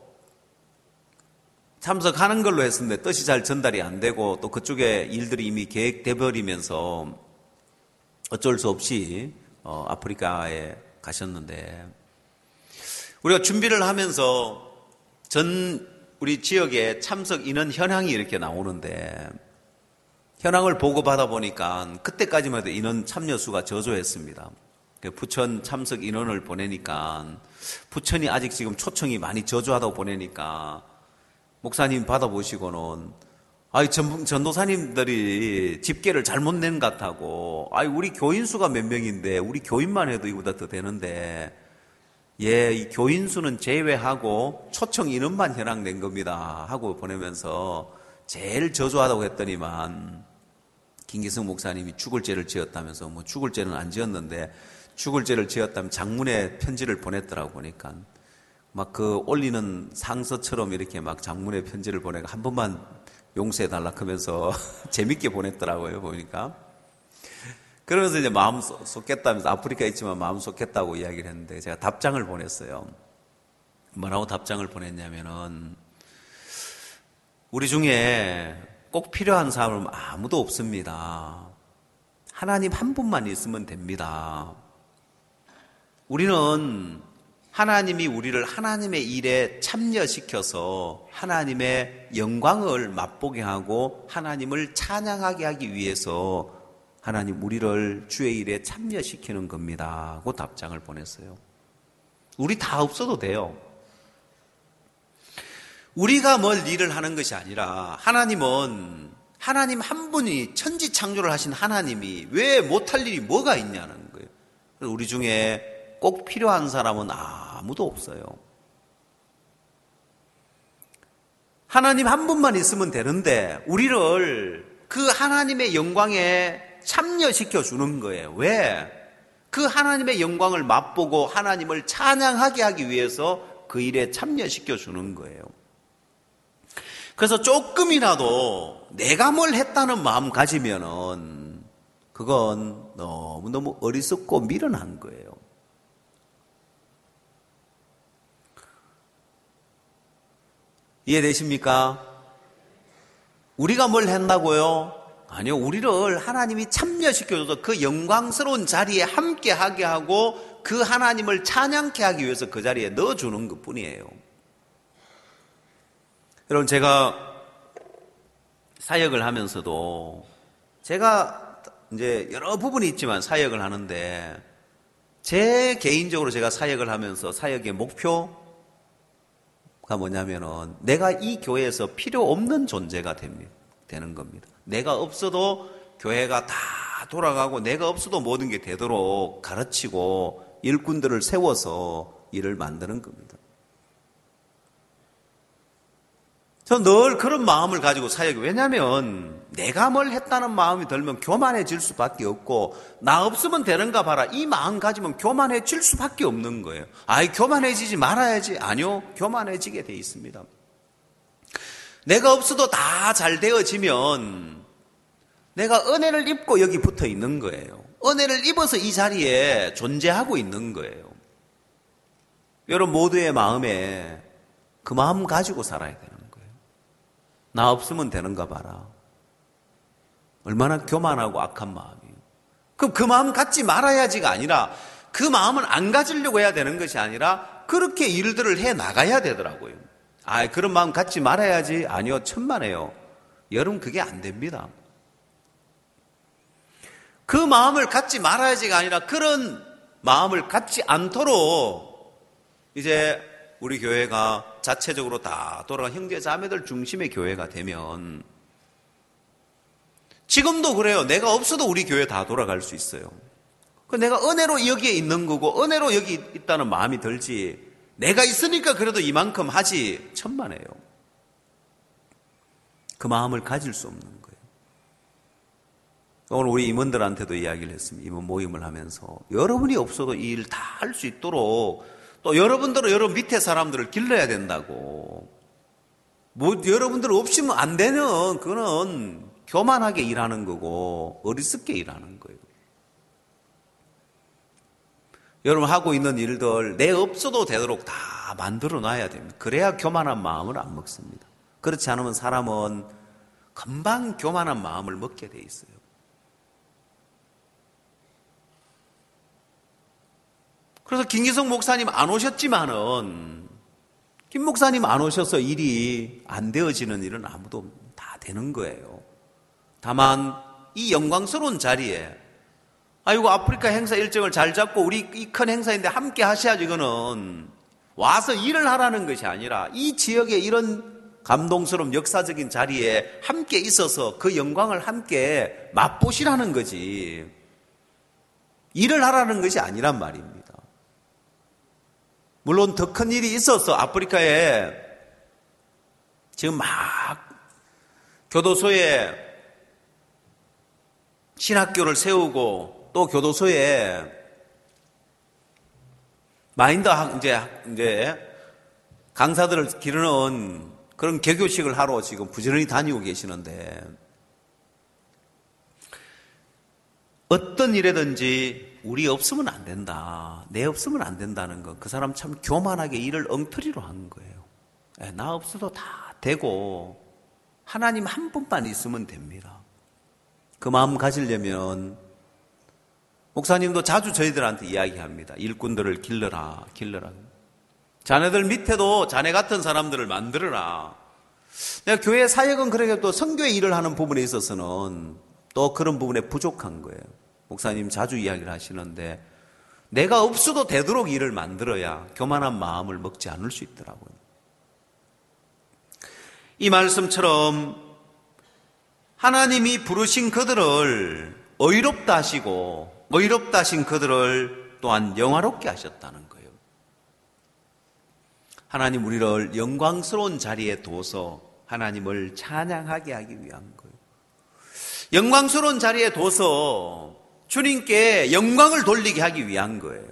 참석하는 걸로 했었는데 뜻이 잘 전달이 안 되고 또 그쪽에 일들이 이미 계획돼 버리면서 어쩔 수 없이 어, 아프리카에 가셨는데 우리가 준비를 하면서 전 우리 지역에 참석 인원 현황이 이렇게 나오는데 현황을 보고받아 보니까 그때까지만 해도 인원 참여 수가 저조했습니다. 부천 참석 인원을 보내니까 부천이 아직 지금 초청이 많이 저조하다고 보내니까 목사님 받아보시고는 아이 전, 전도사님들이 집계를 잘못 낸 것 같다고 아이 우리 교인 수가 몇 명인데 우리 교인만 해도 이보다 더 되는데 예, 이 교인 수는 제외하고 초청 인원만 현황 낸 겁니다 하고 보내면서 제일 저조하다고 했더니만 김기성 목사님이 죽을 죄를 지었다면서 뭐 죽을 죄는 안 지었는데 죽을 죄를 지었다면 장문의 편지를 보냈더라고 보니까 막 그 올리는 상서처럼 이렇게 막 장문의 편지를 보내고 한 번만 용서해 달라 하면서 재밌게 보냈더라고요 보니까. 그러면서 이제 마음 쏟겠다면서 아프리카에 있지만 마음 쏟겠다고 이야기를 했는데 제가 답장을 보냈어요. 뭐라고 답장을 보냈냐면은 우리 중에 꼭 필요한 사람은 아무도 없습니다. 하나님 한 분만 있으면 됩니다. 우리는 하나님이 우리를 하나님의 일에 참여시켜서 하나님의 영광을 맛보게 하고 하나님을 찬양하게 하기 위해서 하나님 우리를 주의 일에 참여시키는 겁니다 하고 답장을 보냈어요. 우리 다 없어도 돼요. 우리가 뭘 일을 하는 것이 아니라 하나님은 하나님 한 분이 천지창조를 하신 하나님이 왜 못할 일이 뭐가 있냐는 거예요. 그래서 우리 중에 꼭 필요한 사람은 아무도 없어요. 하나님 한 분만 있으면 되는데 우리를 그 하나님의 영광에 참여시켜 주는 거예요. 왜? 그 하나님의 영광을 맛보고 하나님을 찬양하게 하기 위해서 그 일에 참여시켜 주는 거예요. 그래서 조금이라도 내가 뭘 했다는 마음 가지면은 그건 너무너무 어리석고 미련한 거예요. 이해되십니까? 우리가 뭘 했다고요? 아니요. 우리를 하나님이 참여시켜줘서 그 영광스러운 자리에 함께 하게 하고 그 하나님을 찬양케 하기 위해서 그 자리에 넣어주는 것 뿐이에요. 여러분, 제가 사역을 하면서도 제가 이제 여러 부분이 있지만 사역을 하는데 제 개인적으로 제가 사역을 하면서 사역의 목표 가 뭐냐면은 내가 이 교회에서 필요 없는 존재가 됩니다. 되는 겁니다. 내가 없어도 교회가 다 돌아가고 내가 없어도 모든 게 되도록 가르치고 일꾼들을 세워서 일을 만드는 겁니다. 저는 늘 그런 마음을 가지고 사역을, 왜냐하면 내가 뭘 했다는 마음이 들면 교만해질 수밖에 없고 나 없으면 되는가 봐라 이 마음 가지면 교만해질 수밖에 없는 거예요. 아이 교만해지지 말아야지. 아니요, 교만해지게 돼 있습니다. 내가 없어도 다 잘 되어지면 내가 은혜를 입고 여기 붙어 있는 거예요. 은혜를 입어서 이 자리에 존재하고 있는 거예요. 여러분 모두의 마음에 그 마음 가지고 살아야 되는 거예요. 나 없으면 되는가 봐라. 얼마나 교만하고 악한 마음이에요. 그럼 그 마음 갖지 말아야지가 아니라 그 마음은 안 가지려고 해야 되는 것이 아니라 그렇게 일들을 해 나가야 되더라고요. 아, 그런 마음 갖지 말아야지. 아니요, 천만에요. 여러분 그게 안 됩니다. 그 마음을 갖지 말아야지가 아니라 그런 마음을 갖지 않도록 이제 우리 교회가 자체적으로 다 돌아간 형제 자매들 중심의 교회가 되면 지금도 그래요. 내가 없어도 우리 교회 다 돌아갈 수 있어요. 내가 은혜로 여기에 있는 거고 은혜로 여기 있다는 마음이 들지 내가 있으니까 그래도 이만큼 하지 천만에요. 그 마음을 가질 수 없는 거예요. 오늘 우리 임원들한테도 이야기를 했습니다. 임원 모임을 하면서 여러분이 없어도 이 일 다 할 수 있도록 또 여러분들은 여러분 밑에 사람들을 길러야 된다고. 뭐 여러분들 없이면 안 되는 그거는 교만하게 일하는 거고 어리석게 일하는 거예요. 여러분 하고 있는 일들 내 없어도 되도록 다 만들어 놔야 됩니다. 그래야 교만한 마음을 안 먹습니다. 그렇지 않으면 사람은 금방 교만한 마음을 먹게 돼 있어요. 그래서 김기성 목사님 안 오셨지만은 김 목사님 안 오셔서 일이 안 되어지는 일은 아무도 다 되는 거예요. 다만 이 영광스러운 자리에 아이고, 아프리카 행사 일정을 잘 잡고 우리 이 큰 행사인데 함께 하셔야지. 이거는 와서 일을 하라는 것이 아니라 이 지역에 이런 감동스러운 역사적인 자리에 함께 있어서 그 영광을 함께 맛보시라는 거지, 일을 하라는 것이 아니란 말입니다. 물론 더 큰 일이 있어서 아프리카에 지금 막 교도소에 신학교를 세우고 또 교도소에 마인드 이제 이제 강사들을 기르는 그런 개교식을 하러 지금 부지런히 다니고 계시는데, 어떤 일에든지 우리 없으면 안 된다, 내 없으면 안 된다는 거, 그 사람 참 교만하게 일을 엉터리로 한 거예요. 나 없어도 다 되고 하나님 한 분만 있으면 됩니다. 그 마음 가지려면 목사님도 자주 저희들한테 이야기합니다. 일꾼들을 길러라, 길러라. 자네들 밑에도 자네 같은 사람들을 만들어라. 내가 교회 사역은 그렇게 또 선교의 일을 하는 부분에 있어서는 또 그런 부분에 부족한 거예요. 목사님 자주 이야기를 하시는데, 내가 없어도 되도록 일을 만들어야 교만한 마음을 먹지 않을 수 있더라고요. 이 말씀처럼 하나님이 부르신 그들을 의롭다 하시고 의롭다 하신 그들을 또한 영화롭게 하셨다는 거예요. 하나님 우리를 영광스러운 자리에 둬서 하나님을 찬양하게 하기 위한 거예요. 영광스러운 자리에 둬서 주님께 영광을 돌리게 하기 위한 거예요.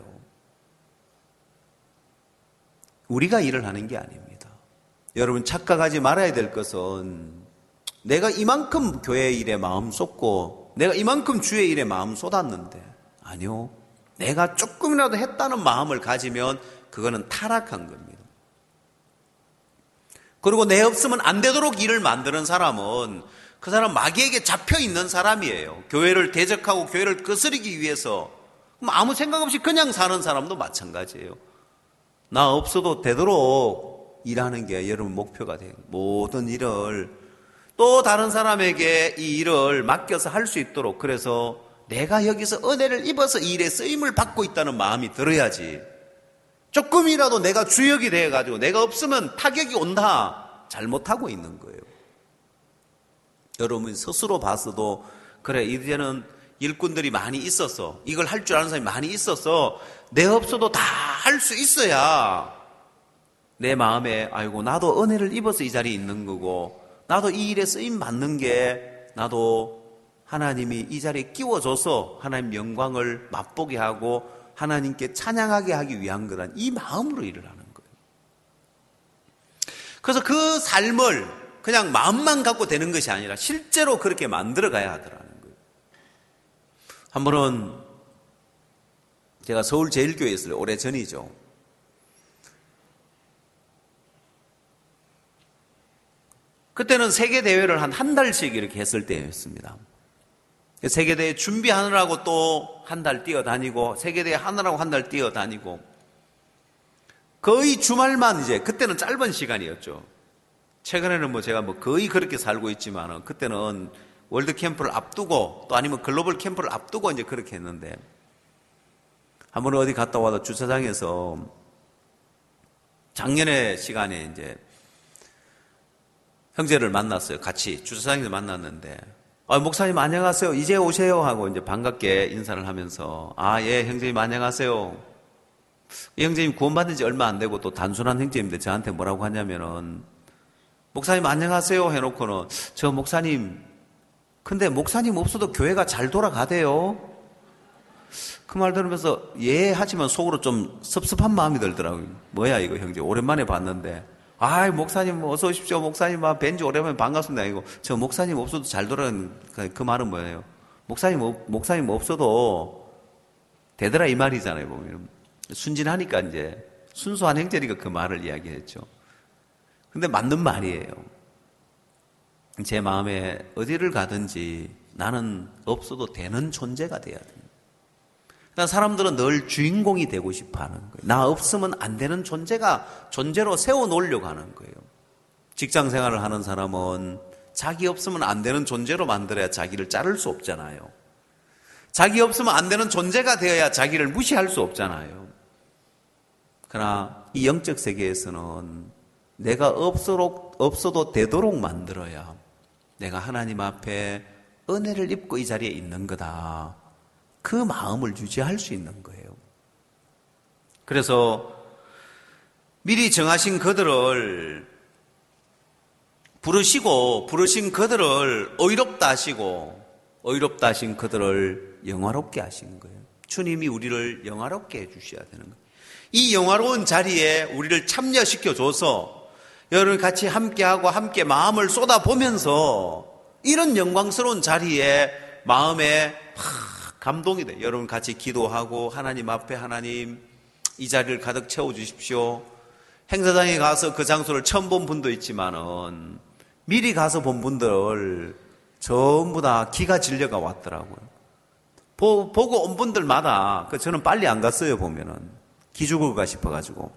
우리가 일을 하는 게 아닙니다. 여러분 착각하지 말아야 될 것은, 내가 이만큼 교회 일에 마음 쏟고 내가 이만큼 주의 일에 마음 쏟았는데, 아니요, 내가 조금이라도 했다는 마음을 가지면 그거는 타락한 겁니다. 그리고 내 없으면 안 되도록 일을 만드는 사람은 그 사람 마귀에게 잡혀 있는 사람이에요. 교회를 대적하고 교회를 거스르기 위해서 아무 생각 없이 그냥 사는 사람도 마찬가지예요. 나 없어도 되도록 일하는 게 여러분 목표가 돼요. 모든 일을 또 다른 사람에게 이 일을 맡겨서 할 수 있도록, 그래서 내가 여기서 은혜를 입어서 이 일에 쓰임을 받고 있다는 마음이 들어야지, 조금이라도 내가 주역이 돼가지고 내가 없으면 타격이 온다, 잘못하고 있는 거예요. 여러분 스스로 봤어도 그래, 이제는 일꾼들이 많이 있어서, 이걸 할 줄 아는 사람이 많이 있어서 내 없어도 다 할 수 있어야 내 마음에 아이고 나도 은혜를 입어서 이 자리에 있는 거고, 나도 이 일에 쓰임 받는 게, 나도 하나님이 이 자리에 끼워줘서 하나님 영광을 맛보게 하고 하나님께 찬양하게 하기 위한 거란 이 마음으로 일을 하는 거예요. 그래서 그 삶을 그냥 마음만 갖고 되는 것이 아니라 실제로 그렇게 만들어 가야 하더라는 거예요. 한 번은 제가 서울제일교회에 있어요. 오래 전이죠. 그때는 세계대회를 한 한 달씩 이렇게 했을 때였습니다. 세계대회 준비하느라고 또 한 달 뛰어다니고, 세계대회 하느라고 한 달 뛰어다니고, 거의 주말만, 이제 그때는 짧은 시간이었죠. 최근에는 뭐 제가 뭐 거의 그렇게 살고 있지만, 그때는 월드 캠프를 앞두고 또 아니면 글로벌 캠프를 앞두고 이제 그렇게 했는데, 한 번 어디 갔다 와서 주차장에서 작년에 시간에 이제 형제를 만났어요. 같이 주차장에서 만났는데, 아, 목사님 안녕하세요, 이제 오세요 하고 이제 반갑게 인사를 하면서, 아, 예, 형제님 안녕하세요. 이 형제님 구원받은 지 얼마 안 되고 또 단순한 형제인데 저한테 뭐라고 하냐면은, 목사님 안녕하세요 해놓고는, 저 목사님, 근데 목사님 없어도 교회가 잘 돌아가대요. 그 말 들으면서 예 하지만 속으로 좀 섭섭한 마음이 들더라고요. 뭐야 이거 형제, 오랜만에 봤는데, 아이 목사님 어서 오십시오, 목사님 뵌지 오랜만에 반갑습니다. 이거 저 목사님 없어도 잘 돌아가는, 그 말은 뭐예요? 목사님 목사님 없어도 되더라 이 말이잖아요. 보면 순진하니까 이제 순수한 형제니까 그 말을 이야기했죠. 근데 맞는 말이에요. 제 마음에 어디를 가든지 나는 없어도 되는 존재가 돼야 됩니다. 그러니까 사람들은 늘 주인공이 되고 싶어 하는 거예요. 나 없으면 안 되는 존재가, 존재로 세워놓으려고 하는 거예요. 직장 생활을 하는 사람은 자기 없으면 안 되는 존재로 만들어야 자기를 자를 수 없잖아요. 자기 없으면 안 되는 존재가 되어야 자기를 무시할 수 없잖아요. 그러나 이 영적 세계에서는 내가 없어도, 없어도 되도록 만들어야 내가 하나님 앞에 은혜를 입고 이 자리에 있는 거다. 그 마음을 유지할 수 있는 거예요. 그래서 미리 정하신 그들을 부르시고 부르신 그들을 의롭다 하시고 의롭다 하신 그들을 영화롭게 하신 거예요. 주님이 우리를 영화롭게 해주셔야 되는 거예요. 이 영화로운 자리에 우리를 참여시켜줘서 여러분 같이 함께하고 함께 마음을 쏟아보면서 이런 영광스러운 자리에 마음에 감동이 돼요. 여러분 같이 기도하고 하나님 앞에 하나님 이 자리를 가득 채워주십시오. 행사장에 가서 그 장소를 처음 본 분도 있지만은 미리 가서 본 분들 전부 다 기가 질려가 왔더라고요. 보, 보고 온 분들마다 그 저는 빨리 안 갔어요. 보면은 기죽을까 싶어가지고.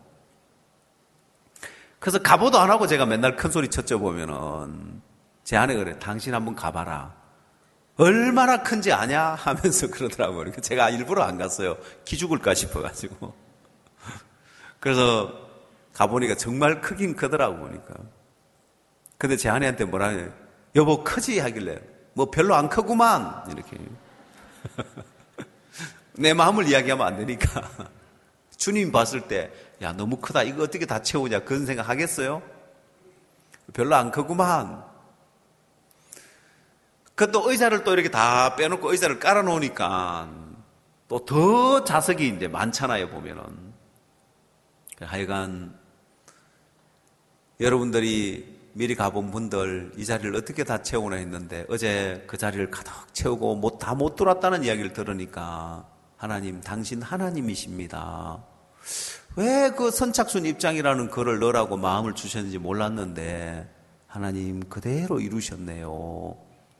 그래서 가보도 안 하고 제가 맨날 큰 소리 쳤죠. 보면은 제 아내가 그래, 당신 한번 가봐라. 얼마나 큰지 아냐 하면서 그러더라고요. 제가 일부러 안 갔어요. 기죽을까 싶어가지고. 그래서 가보니까 정말 크긴 크더라고 보니까. 근데 제 아내한테 뭐라 해요? 여보 크지? 하길래 뭐 별로 안 크구만 이렇게. 내 마음을 이야기하면 안 되니까. 주님 봤을 때 야 너무 크다 이거 어떻게 다 채우냐 그런 생각 하겠어요? 별로 안 크구만. 그것도 의자를 또 이렇게 다 빼놓고 의자를 깔아놓으니까 또 더 좌석이 이제 많잖아요 보면은. 하여간 여러분들이 미리 가본 분들 이 자리를 어떻게 다 채우나 했는데 어제 그 자리를 가득 채우고 못, 다 못 들어왔다는 이야기를 들으니까 하나님 당신 하나님이십니다. 왜 그 선착순 입장이라는 글을 넣으라고 마음을 주셨는지 몰랐는데 하나님 그대로 이루셨네요.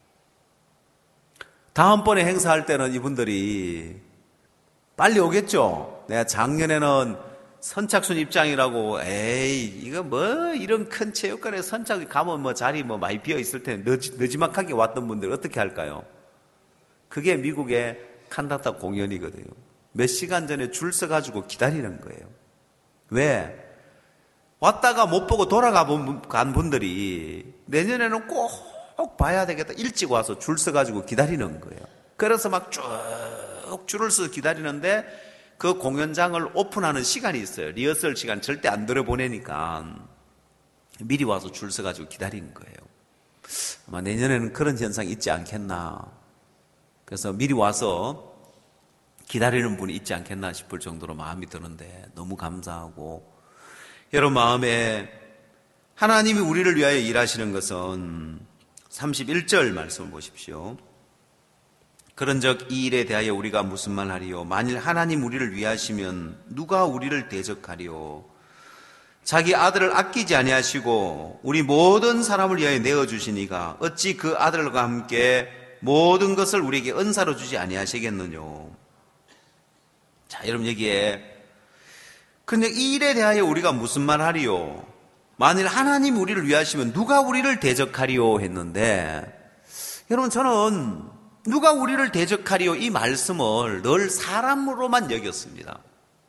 다음번에 행사할 때는 이분들이 빨리 오겠죠. 내가 작년에는 선착순 입장이라고 에이 이거 뭐 이런 큰 체육관에 선착순 가면 뭐 자리 뭐 많이 비어 있을 텐데 너지, 너지막하게 왔던 분들 어떻게 할까요? 그게 미국의 칸타타 공연이거든요. 몇 시간 전에 줄 서가지고 기다리는 거예요. 왜? 왔다가 못 보고 돌아가 간 분들이 내년에는 꼭 봐야 되겠다. 일찍 와서 줄 서가지고 기다리는 거예요. 그래서 막 쭉 줄을 서서 기다리는데 그 공연장을 오픈하는 시간이 있어요. 리허설 시간 절대 안 들여보내니까 미리 와서 줄 서가지고 기다리는 거예요. 아마 내년에는 그런 현상이 있지 않겠나. 그래서 미리 와서 기다리는 분이 있지 않겠나 싶을 정도로 마음이 드는데 너무 감사하고 여러분 마음에 하나님이 우리를 위하여 일하시는 것은 삼십일 절 말씀을 보십시오. 그런즉 이 일에 대하여 우리가 무슨 말 하리요? 만일 하나님 우리를 위하시면 누가 우리를 대적하리요? 자기 아들을 아끼지 아니하시고 우리 모든 사람을 위하여 내어주시니가 어찌 그 아들과 함께 모든 것을 우리에게 은사로 주지 아니하시겠느뇨? 자, 여러분 여기에 근데 이 일에 대하여 우리가 무슨 말 하리요? 만일 하나님 우리를 위하시면 누가 우리를 대적하리요? 했는데 여러분 저는 누가 우리를 대적하리요? 이 말씀을 늘 사람으로만 여겼습니다.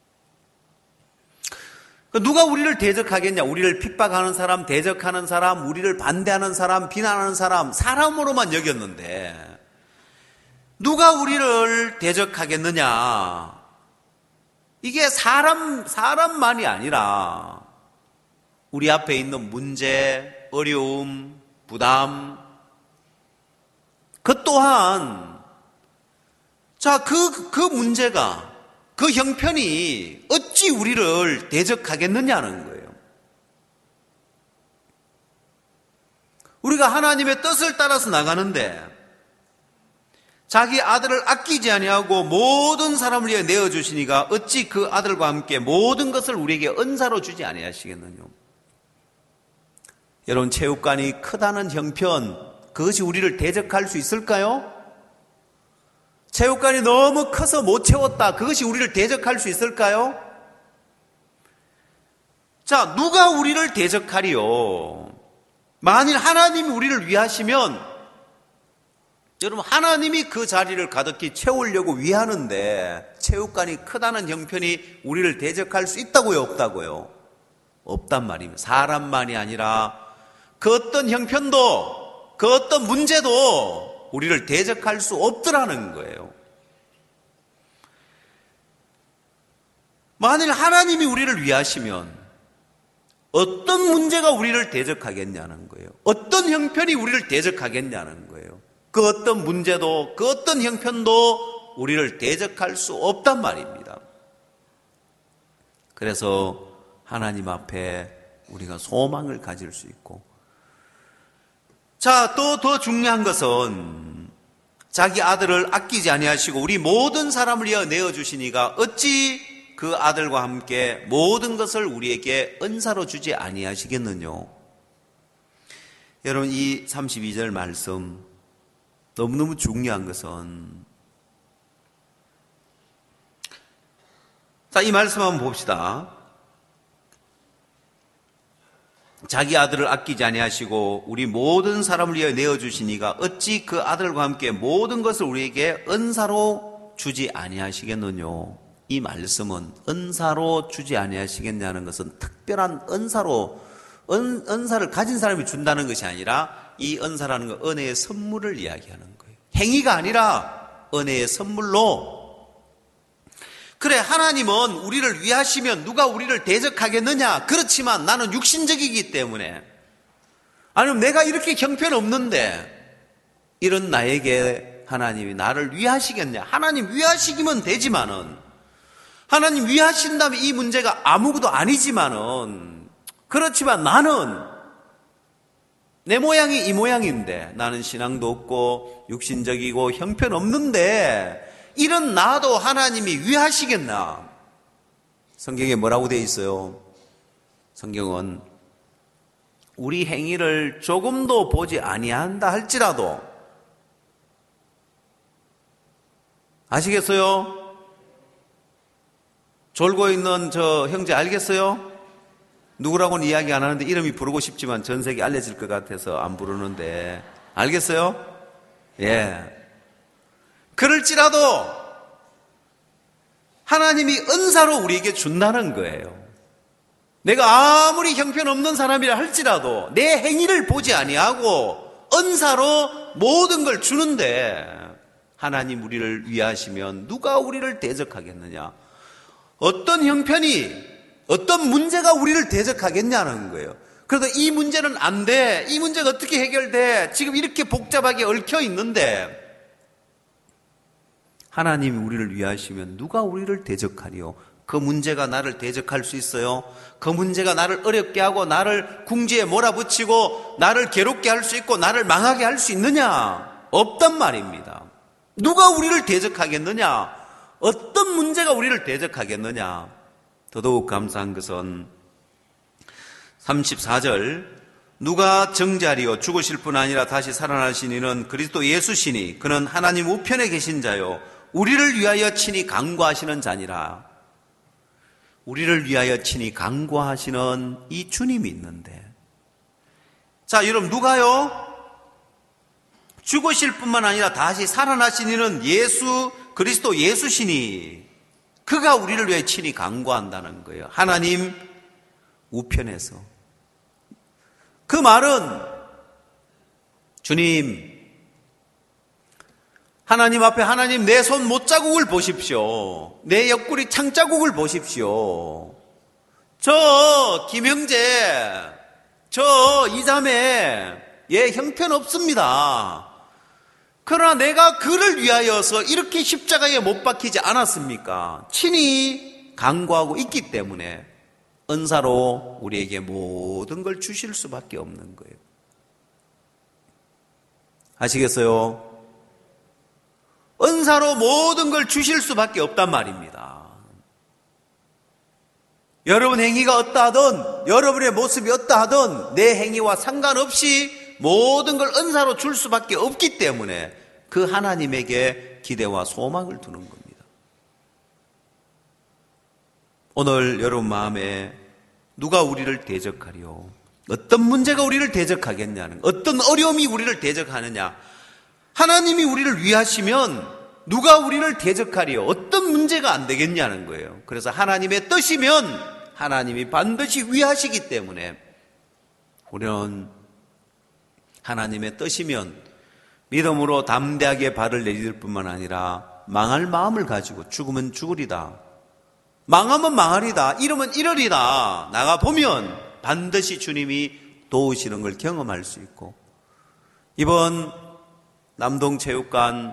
누가 우리를 대적하겠냐? 우리를 핍박하는 사람, 대적하는 사람, 우리를 반대하는 사람, 비난하는 사람, 사람으로만 여겼는데 누가 우리를 대적하겠느냐? 이게 사람, 사람만이 아니라 우리 앞에 있는 문제, 어려움, 부담, 그 또한, 자, 그, 그 문제가, 그 형편이 어찌 우리를 대적하겠느냐는 거예요. 우리가 하나님의 뜻을 따라서 나가는데, 자기 아들을 아끼지 아니하고 모든 사람을 위해 내어주시니가 어찌 그 아들과 함께 모든 것을 우리에게 은사로 주지 아니하시겠느냐. 여러분 체육관이 크다는 형편 그것이 우리를 대적할 수 있을까요? 체육관이 너무 커서 못 채웠다 그것이 우리를 대적할 수 있을까요? 자, 누가 우리를 대적하리요? 만일 하나님이 우리를 위하시면 여러분, 하나님이 그 자리를 가득히 채우려고 위하는데 체육관이 크다는 형편이 우리를 대적할 수 있다고요, 없다고요? 없단 말입니다. 사람만이 아니라 그 어떤 형편도, 그 어떤 문제도 우리를 대적할 수 없더라는 거예요. 만일 하나님이 우리를 위하시면 어떤 문제가 우리를 대적하겠냐는 거예요. 어떤 형편이 우리를 대적하겠냐는 거예요. 그 어떤 문제도, 그 어떤 형편도 우리를 대적할 수 없단 말입니다. 그래서 하나님 앞에 우리가 소망을 가질 수 있고, 자, 또 더 중요한 것은 자기 아들을 아끼지 아니하시고 우리 모든 사람을 위하여 내어주시니가 어찌 그 아들과 함께 모든 것을 우리에게 은사로 주지 아니하시겠느냐. 여러분, 이 삼십이 절 말씀 너무너무 중요한 것은, 자, 이 말씀 한번 봅시다. 자기 아들을 아끼지 아니하시고 우리 모든 사람을 위하여 내어주시니가 어찌 그 아들과 함께 모든 것을 우리에게 은사로 주지 아니하시겠느냐. 이 말씀은 은사로 주지 아니하시겠냐는 것은 특별한 은사로, 은, 은사를 가진 사람이 준다는 것이 아니라 이 은사라는 건 은혜의 선물을 이야기하는 거예요. 행위가 아니라 은혜의 선물로. 그래, 하나님은 우리를 위하시면 누가 우리를 대적하겠느냐? 그렇지만 나는 육신적이기 때문에, 아니면 내가 이렇게 형편없는데 이런 나에게 하나님이 나를 위하시겠냐? 하나님 위하시기면 되지만은, 하나님 위하신다면 이 문제가 아무것도 아니지만은, 그렇지만 나는 내 모양이 이 모양인데, 나는 신앙도 없고 육신적이고 형편없는데 이런 나도 하나님이 위하시겠나? 성경에 뭐라고 되어 있어요? 성경은 우리 행위를 조금도 보지 아니한다 할지라도, 아시겠어요? 졸고 있는 저 형제 알겠어요? 누구라고는 이야기 안 하는데 이름이 부르고 싶지만 전 세계 알려질 것 같아서 안 부르는데, 알겠어요? 예. 그럴지라도 하나님이 은사로 우리에게 준다는 거예요. 내가 아무리 형편없는 사람이라 할지라도 내 행위를 보지 아니하고 은사로 모든 걸 주는데, 하나님 우리를 위하시면 누가 우리를 대적하겠느냐? 어떤 형편이, 어떤 문제가 우리를 대적하겠냐는 거예요. 그래도 이 문제는 안 돼. 이 문제가 어떻게 해결돼? 지금 이렇게 복잡하게 얽혀 있는데 하나님이 우리를 위하시면 누가 우리를 대적하리요? 그 문제가 나를 대적할 수 있어요? 그 문제가 나를 어렵게 하고 나를 궁지에 몰아붙이고 나를 괴롭게 할 수 있고 나를 망하게 할 수 있느냐? 없단 말입니다. 누가 우리를 대적하겠느냐? 어떤 문제가 우리를 대적하겠느냐? 더더욱 감사한 것은 삼십사 절, 누가 정자리요 죽으실 뿐 아니라 다시 살아나신 이는 그리스도 예수시니 그는 하나님 우편에 계신 자요 우리를 위하여 친히 간구하시는 자니라. 우리를 위하여 친히 간구하시는 이 주님이 있는데, 자, 여러분, 누가요? 죽으실 뿐만 아니라 다시 살아나신 이는 예수, 그리스도 예수시니 그가 우리를 위해 친히 간구한다는 거예요. 하나님 우편에서. 그 말은, 주님, 하나님 앞에 하나님 내 손 못자국을 보십시오. 내 옆구리 창자국을 보십시오. 저 김형제, 저 이자매, 예, 형편없습니다. 그러나 내가 그를 위하여서 이렇게 십자가에 못 박히지 않았습니까? 친히 간구하고 있기 때문에 은사로 우리에게 모든 걸 주실 수밖에 없는 거예요. 아시겠어요? 은사로 모든 걸 주실 수밖에 없단 말입니다. 여러분 행위가 어떠하든, 여러분의 모습이 어떠하든 내 행위와 상관없이 모든 걸 은사로 줄 수밖에 없기 때문에 그 하나님에게 기대와 소망을 두는 겁니다. 오늘 여러분 마음에 누가 우리를 대적하리요? 어떤 문제가 우리를 대적하겠냐는, 어떤 어려움이 우리를 대적하느냐? 하나님이 우리를 위하시면 누가 우리를 대적하리요? 어떤 문제가 안 되겠냐는 거예요. 그래서 하나님의 뜻이면 하나님이 반드시 위하시기 때문에 우리는 하나님의 뜻이면 믿음으로 담대하게 발을 내디딜 뿐만 아니라 망할 마음을 가지고 죽으면 죽으리다, 망하면 망하리다, 이러면 이러리다 나가보면 반드시 주님이 도우시는 걸 경험할 수 있고, 이번 남동체육관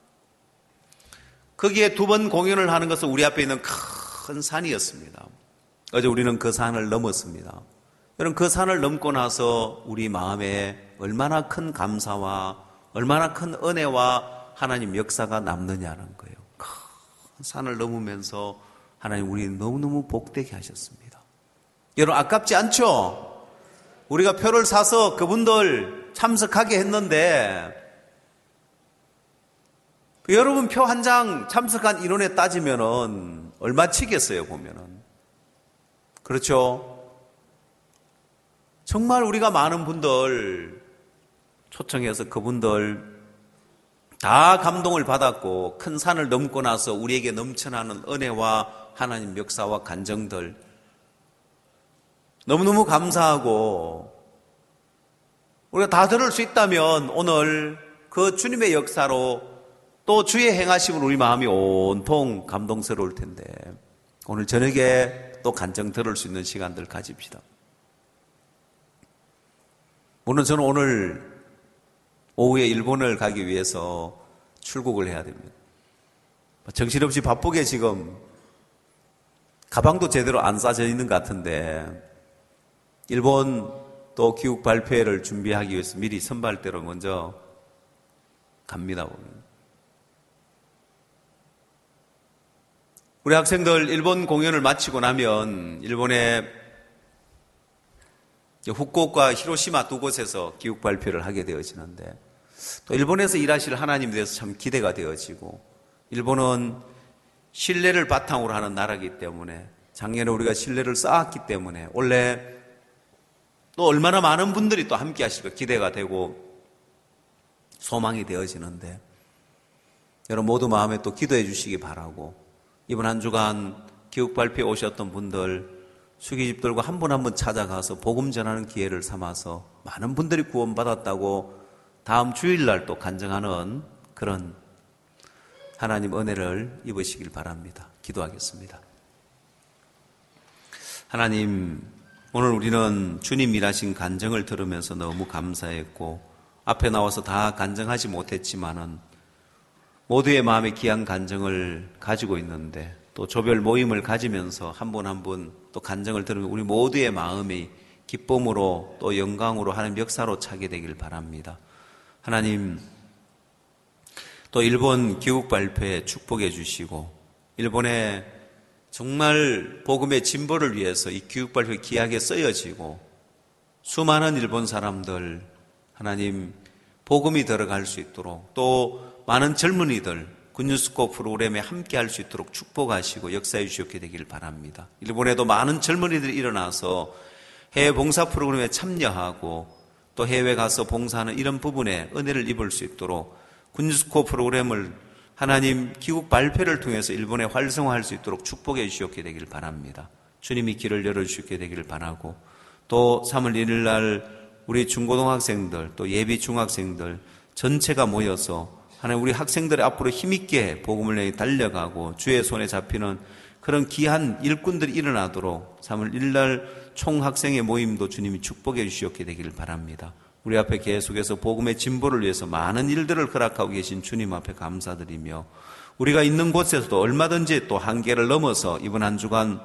거기에 두 번 공연을 하는 것은 우리 앞에 있는 큰 산이었습니다. 어제 우리는 그 산을 넘었습니다. 여러분, 그 산을 넘고 나서 우리 마음에 얼마나 큰 감사와 얼마나 큰 은혜와 하나님 역사가 남느냐는 거예요. 큰 산을 넘으면서 하나님 우리 너무너무 복되게 하셨습니다. 여러분, 아깝지 않죠? 우리가 표를 사서 그분들 참석하게 했는데 그 여러분 표 한 장 참석한 인원에 따지면은 얼마 치겠어요, 보면은. 그렇죠? 정말 우리가 많은 분들 초청해서 그분들 다 감동을 받았고, 큰 산을 넘고 나서 우리에게 넘쳐나는 은혜와 하나님 역사와 간정들 너무너무 감사하고, 우리가 다 들을 수 있다면 오늘 그 주님의 역사로 또 주의 행하심으로 우리 마음이 온통 감동스러울 텐데, 오늘 저녁에 또 간증 들을 수 있는 시간들 가집시다. 물론 저는 오늘 오후에 일본을 가기 위해서 출국을 해야 됩니다. 정신없이 바쁘게 지금 가방도 제대로 안 싸져 있는 것 같은데, 일본 또 귀국 발표회를 준비하기 위해서 미리 선발대로 먼저 갑니다. 우리 학생들 일본 공연을 마치고 나면 일본의 후쿠오카, 히로시마 두 곳에서 기욱 발표를 하게 되어지는데, 또 일본에서 일하실 하나님에 대해서 참 기대가 되어지고, 일본은 신뢰를 바탕으로 하는 나라이기 때문에, 작년에 우리가 신뢰를 쌓았기 때문에 원래 또 얼마나 많은 분들이 또 함께 하실까 기대가 되고 소망이 되어지는데, 여러분 모두 마음에 또 기도해 주시기 바라고, 이번 한 주간 기욱 발표에 오셨던 분들 수기집들과 한 분 한 분 찾아가서 복음 전하는 기회를 삼아서 많은 분들이 구원받았다고 다음 주일날 또 간증하는 그런 하나님 은혜를 입으시길 바랍니다. 기도하겠습니다. 하나님, 오늘 우리는 주님 일하신 간증을 들으면서 너무 감사했고, 앞에 나와서 다 간증하지 못했지만은 모두의 마음에 귀한 간증을 가지고 있는데, 또 조별 모임을 가지면서 한 분 한 분 또 간증을 들으면 우리 모두의 마음이 기쁨으로 또 영광으로 하나님 역사로 차게 되길 바랍니다. 하나님, 또 일본 귀국 발표에 축복해 주시고, 일본의 정말 복음의 진보를 위해서 이 귀국 발표가 귀하게 쓰여지고, 수많은 일본 사람들 하나님 복음이 들어갈 수 있도록, 또 많은 젊은이들 군유스코 프로그램에 함께 할 수 있도록 축복하시고 역사해 주시게 되길 바랍니다. 일본에도 많은 젊은이들이 일어나서 해외 봉사 프로그램에 참여하고 또 해외 가서 봉사하는 이런 부분에 은혜를 입을 수 있도록 군유스코 프로그램을 하나님 귀국 발표를 통해서 일본에 활성화할 수 있도록 축복해 주시게 되길 바랍니다. 주님이 길을 열어주시게 되길 바라고, 또 삼월 일일 날 우리 중고등학생들 또 예비 중학생들 전체가 모여서 하나님 우리 학생들의 앞으로 힘있게 복음을 내게 달려가고 주의 손에 잡히는 그런 귀한 일꾼들이 일어나도록 삼월 일일 날 총학생의 모임도 주님이 축복해 주시게 되기를 바랍니다. 우리 앞에 계속해서 복음의 진보를 위해서 많은 일들을 허락하고 계신 주님 앞에 감사드리며, 우리가 있는 곳에서도 얼마든지 또 한계를 넘어서 이번 한 주간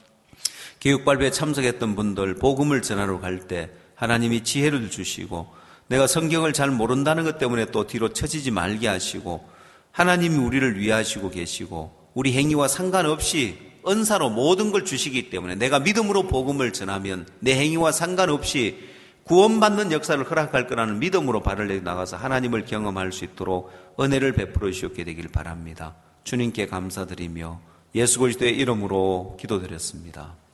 교육발표에 참석했던 분들 복음을 전하러 갈 때 하나님이 지혜를 주시고, 내가 성경을 잘 모른다는 것 때문에 또 뒤로 처지지 말게 하시고, 하나님이 우리를 위하시고 계시고 우리 행위와 상관없이 은사로 모든 걸 주시기 때문에 내가 믿음으로 복음을 전하면 내 행위와 상관없이 구원받는 역사를 허락할 거라는 믿음으로 발을 내어 나가서 하나님을 경험할 수 있도록 은혜를 베풀어 주시게 되길 바랍니다. 주님께 감사드리며 예수 그리스도의 이름으로 기도드렸습니다.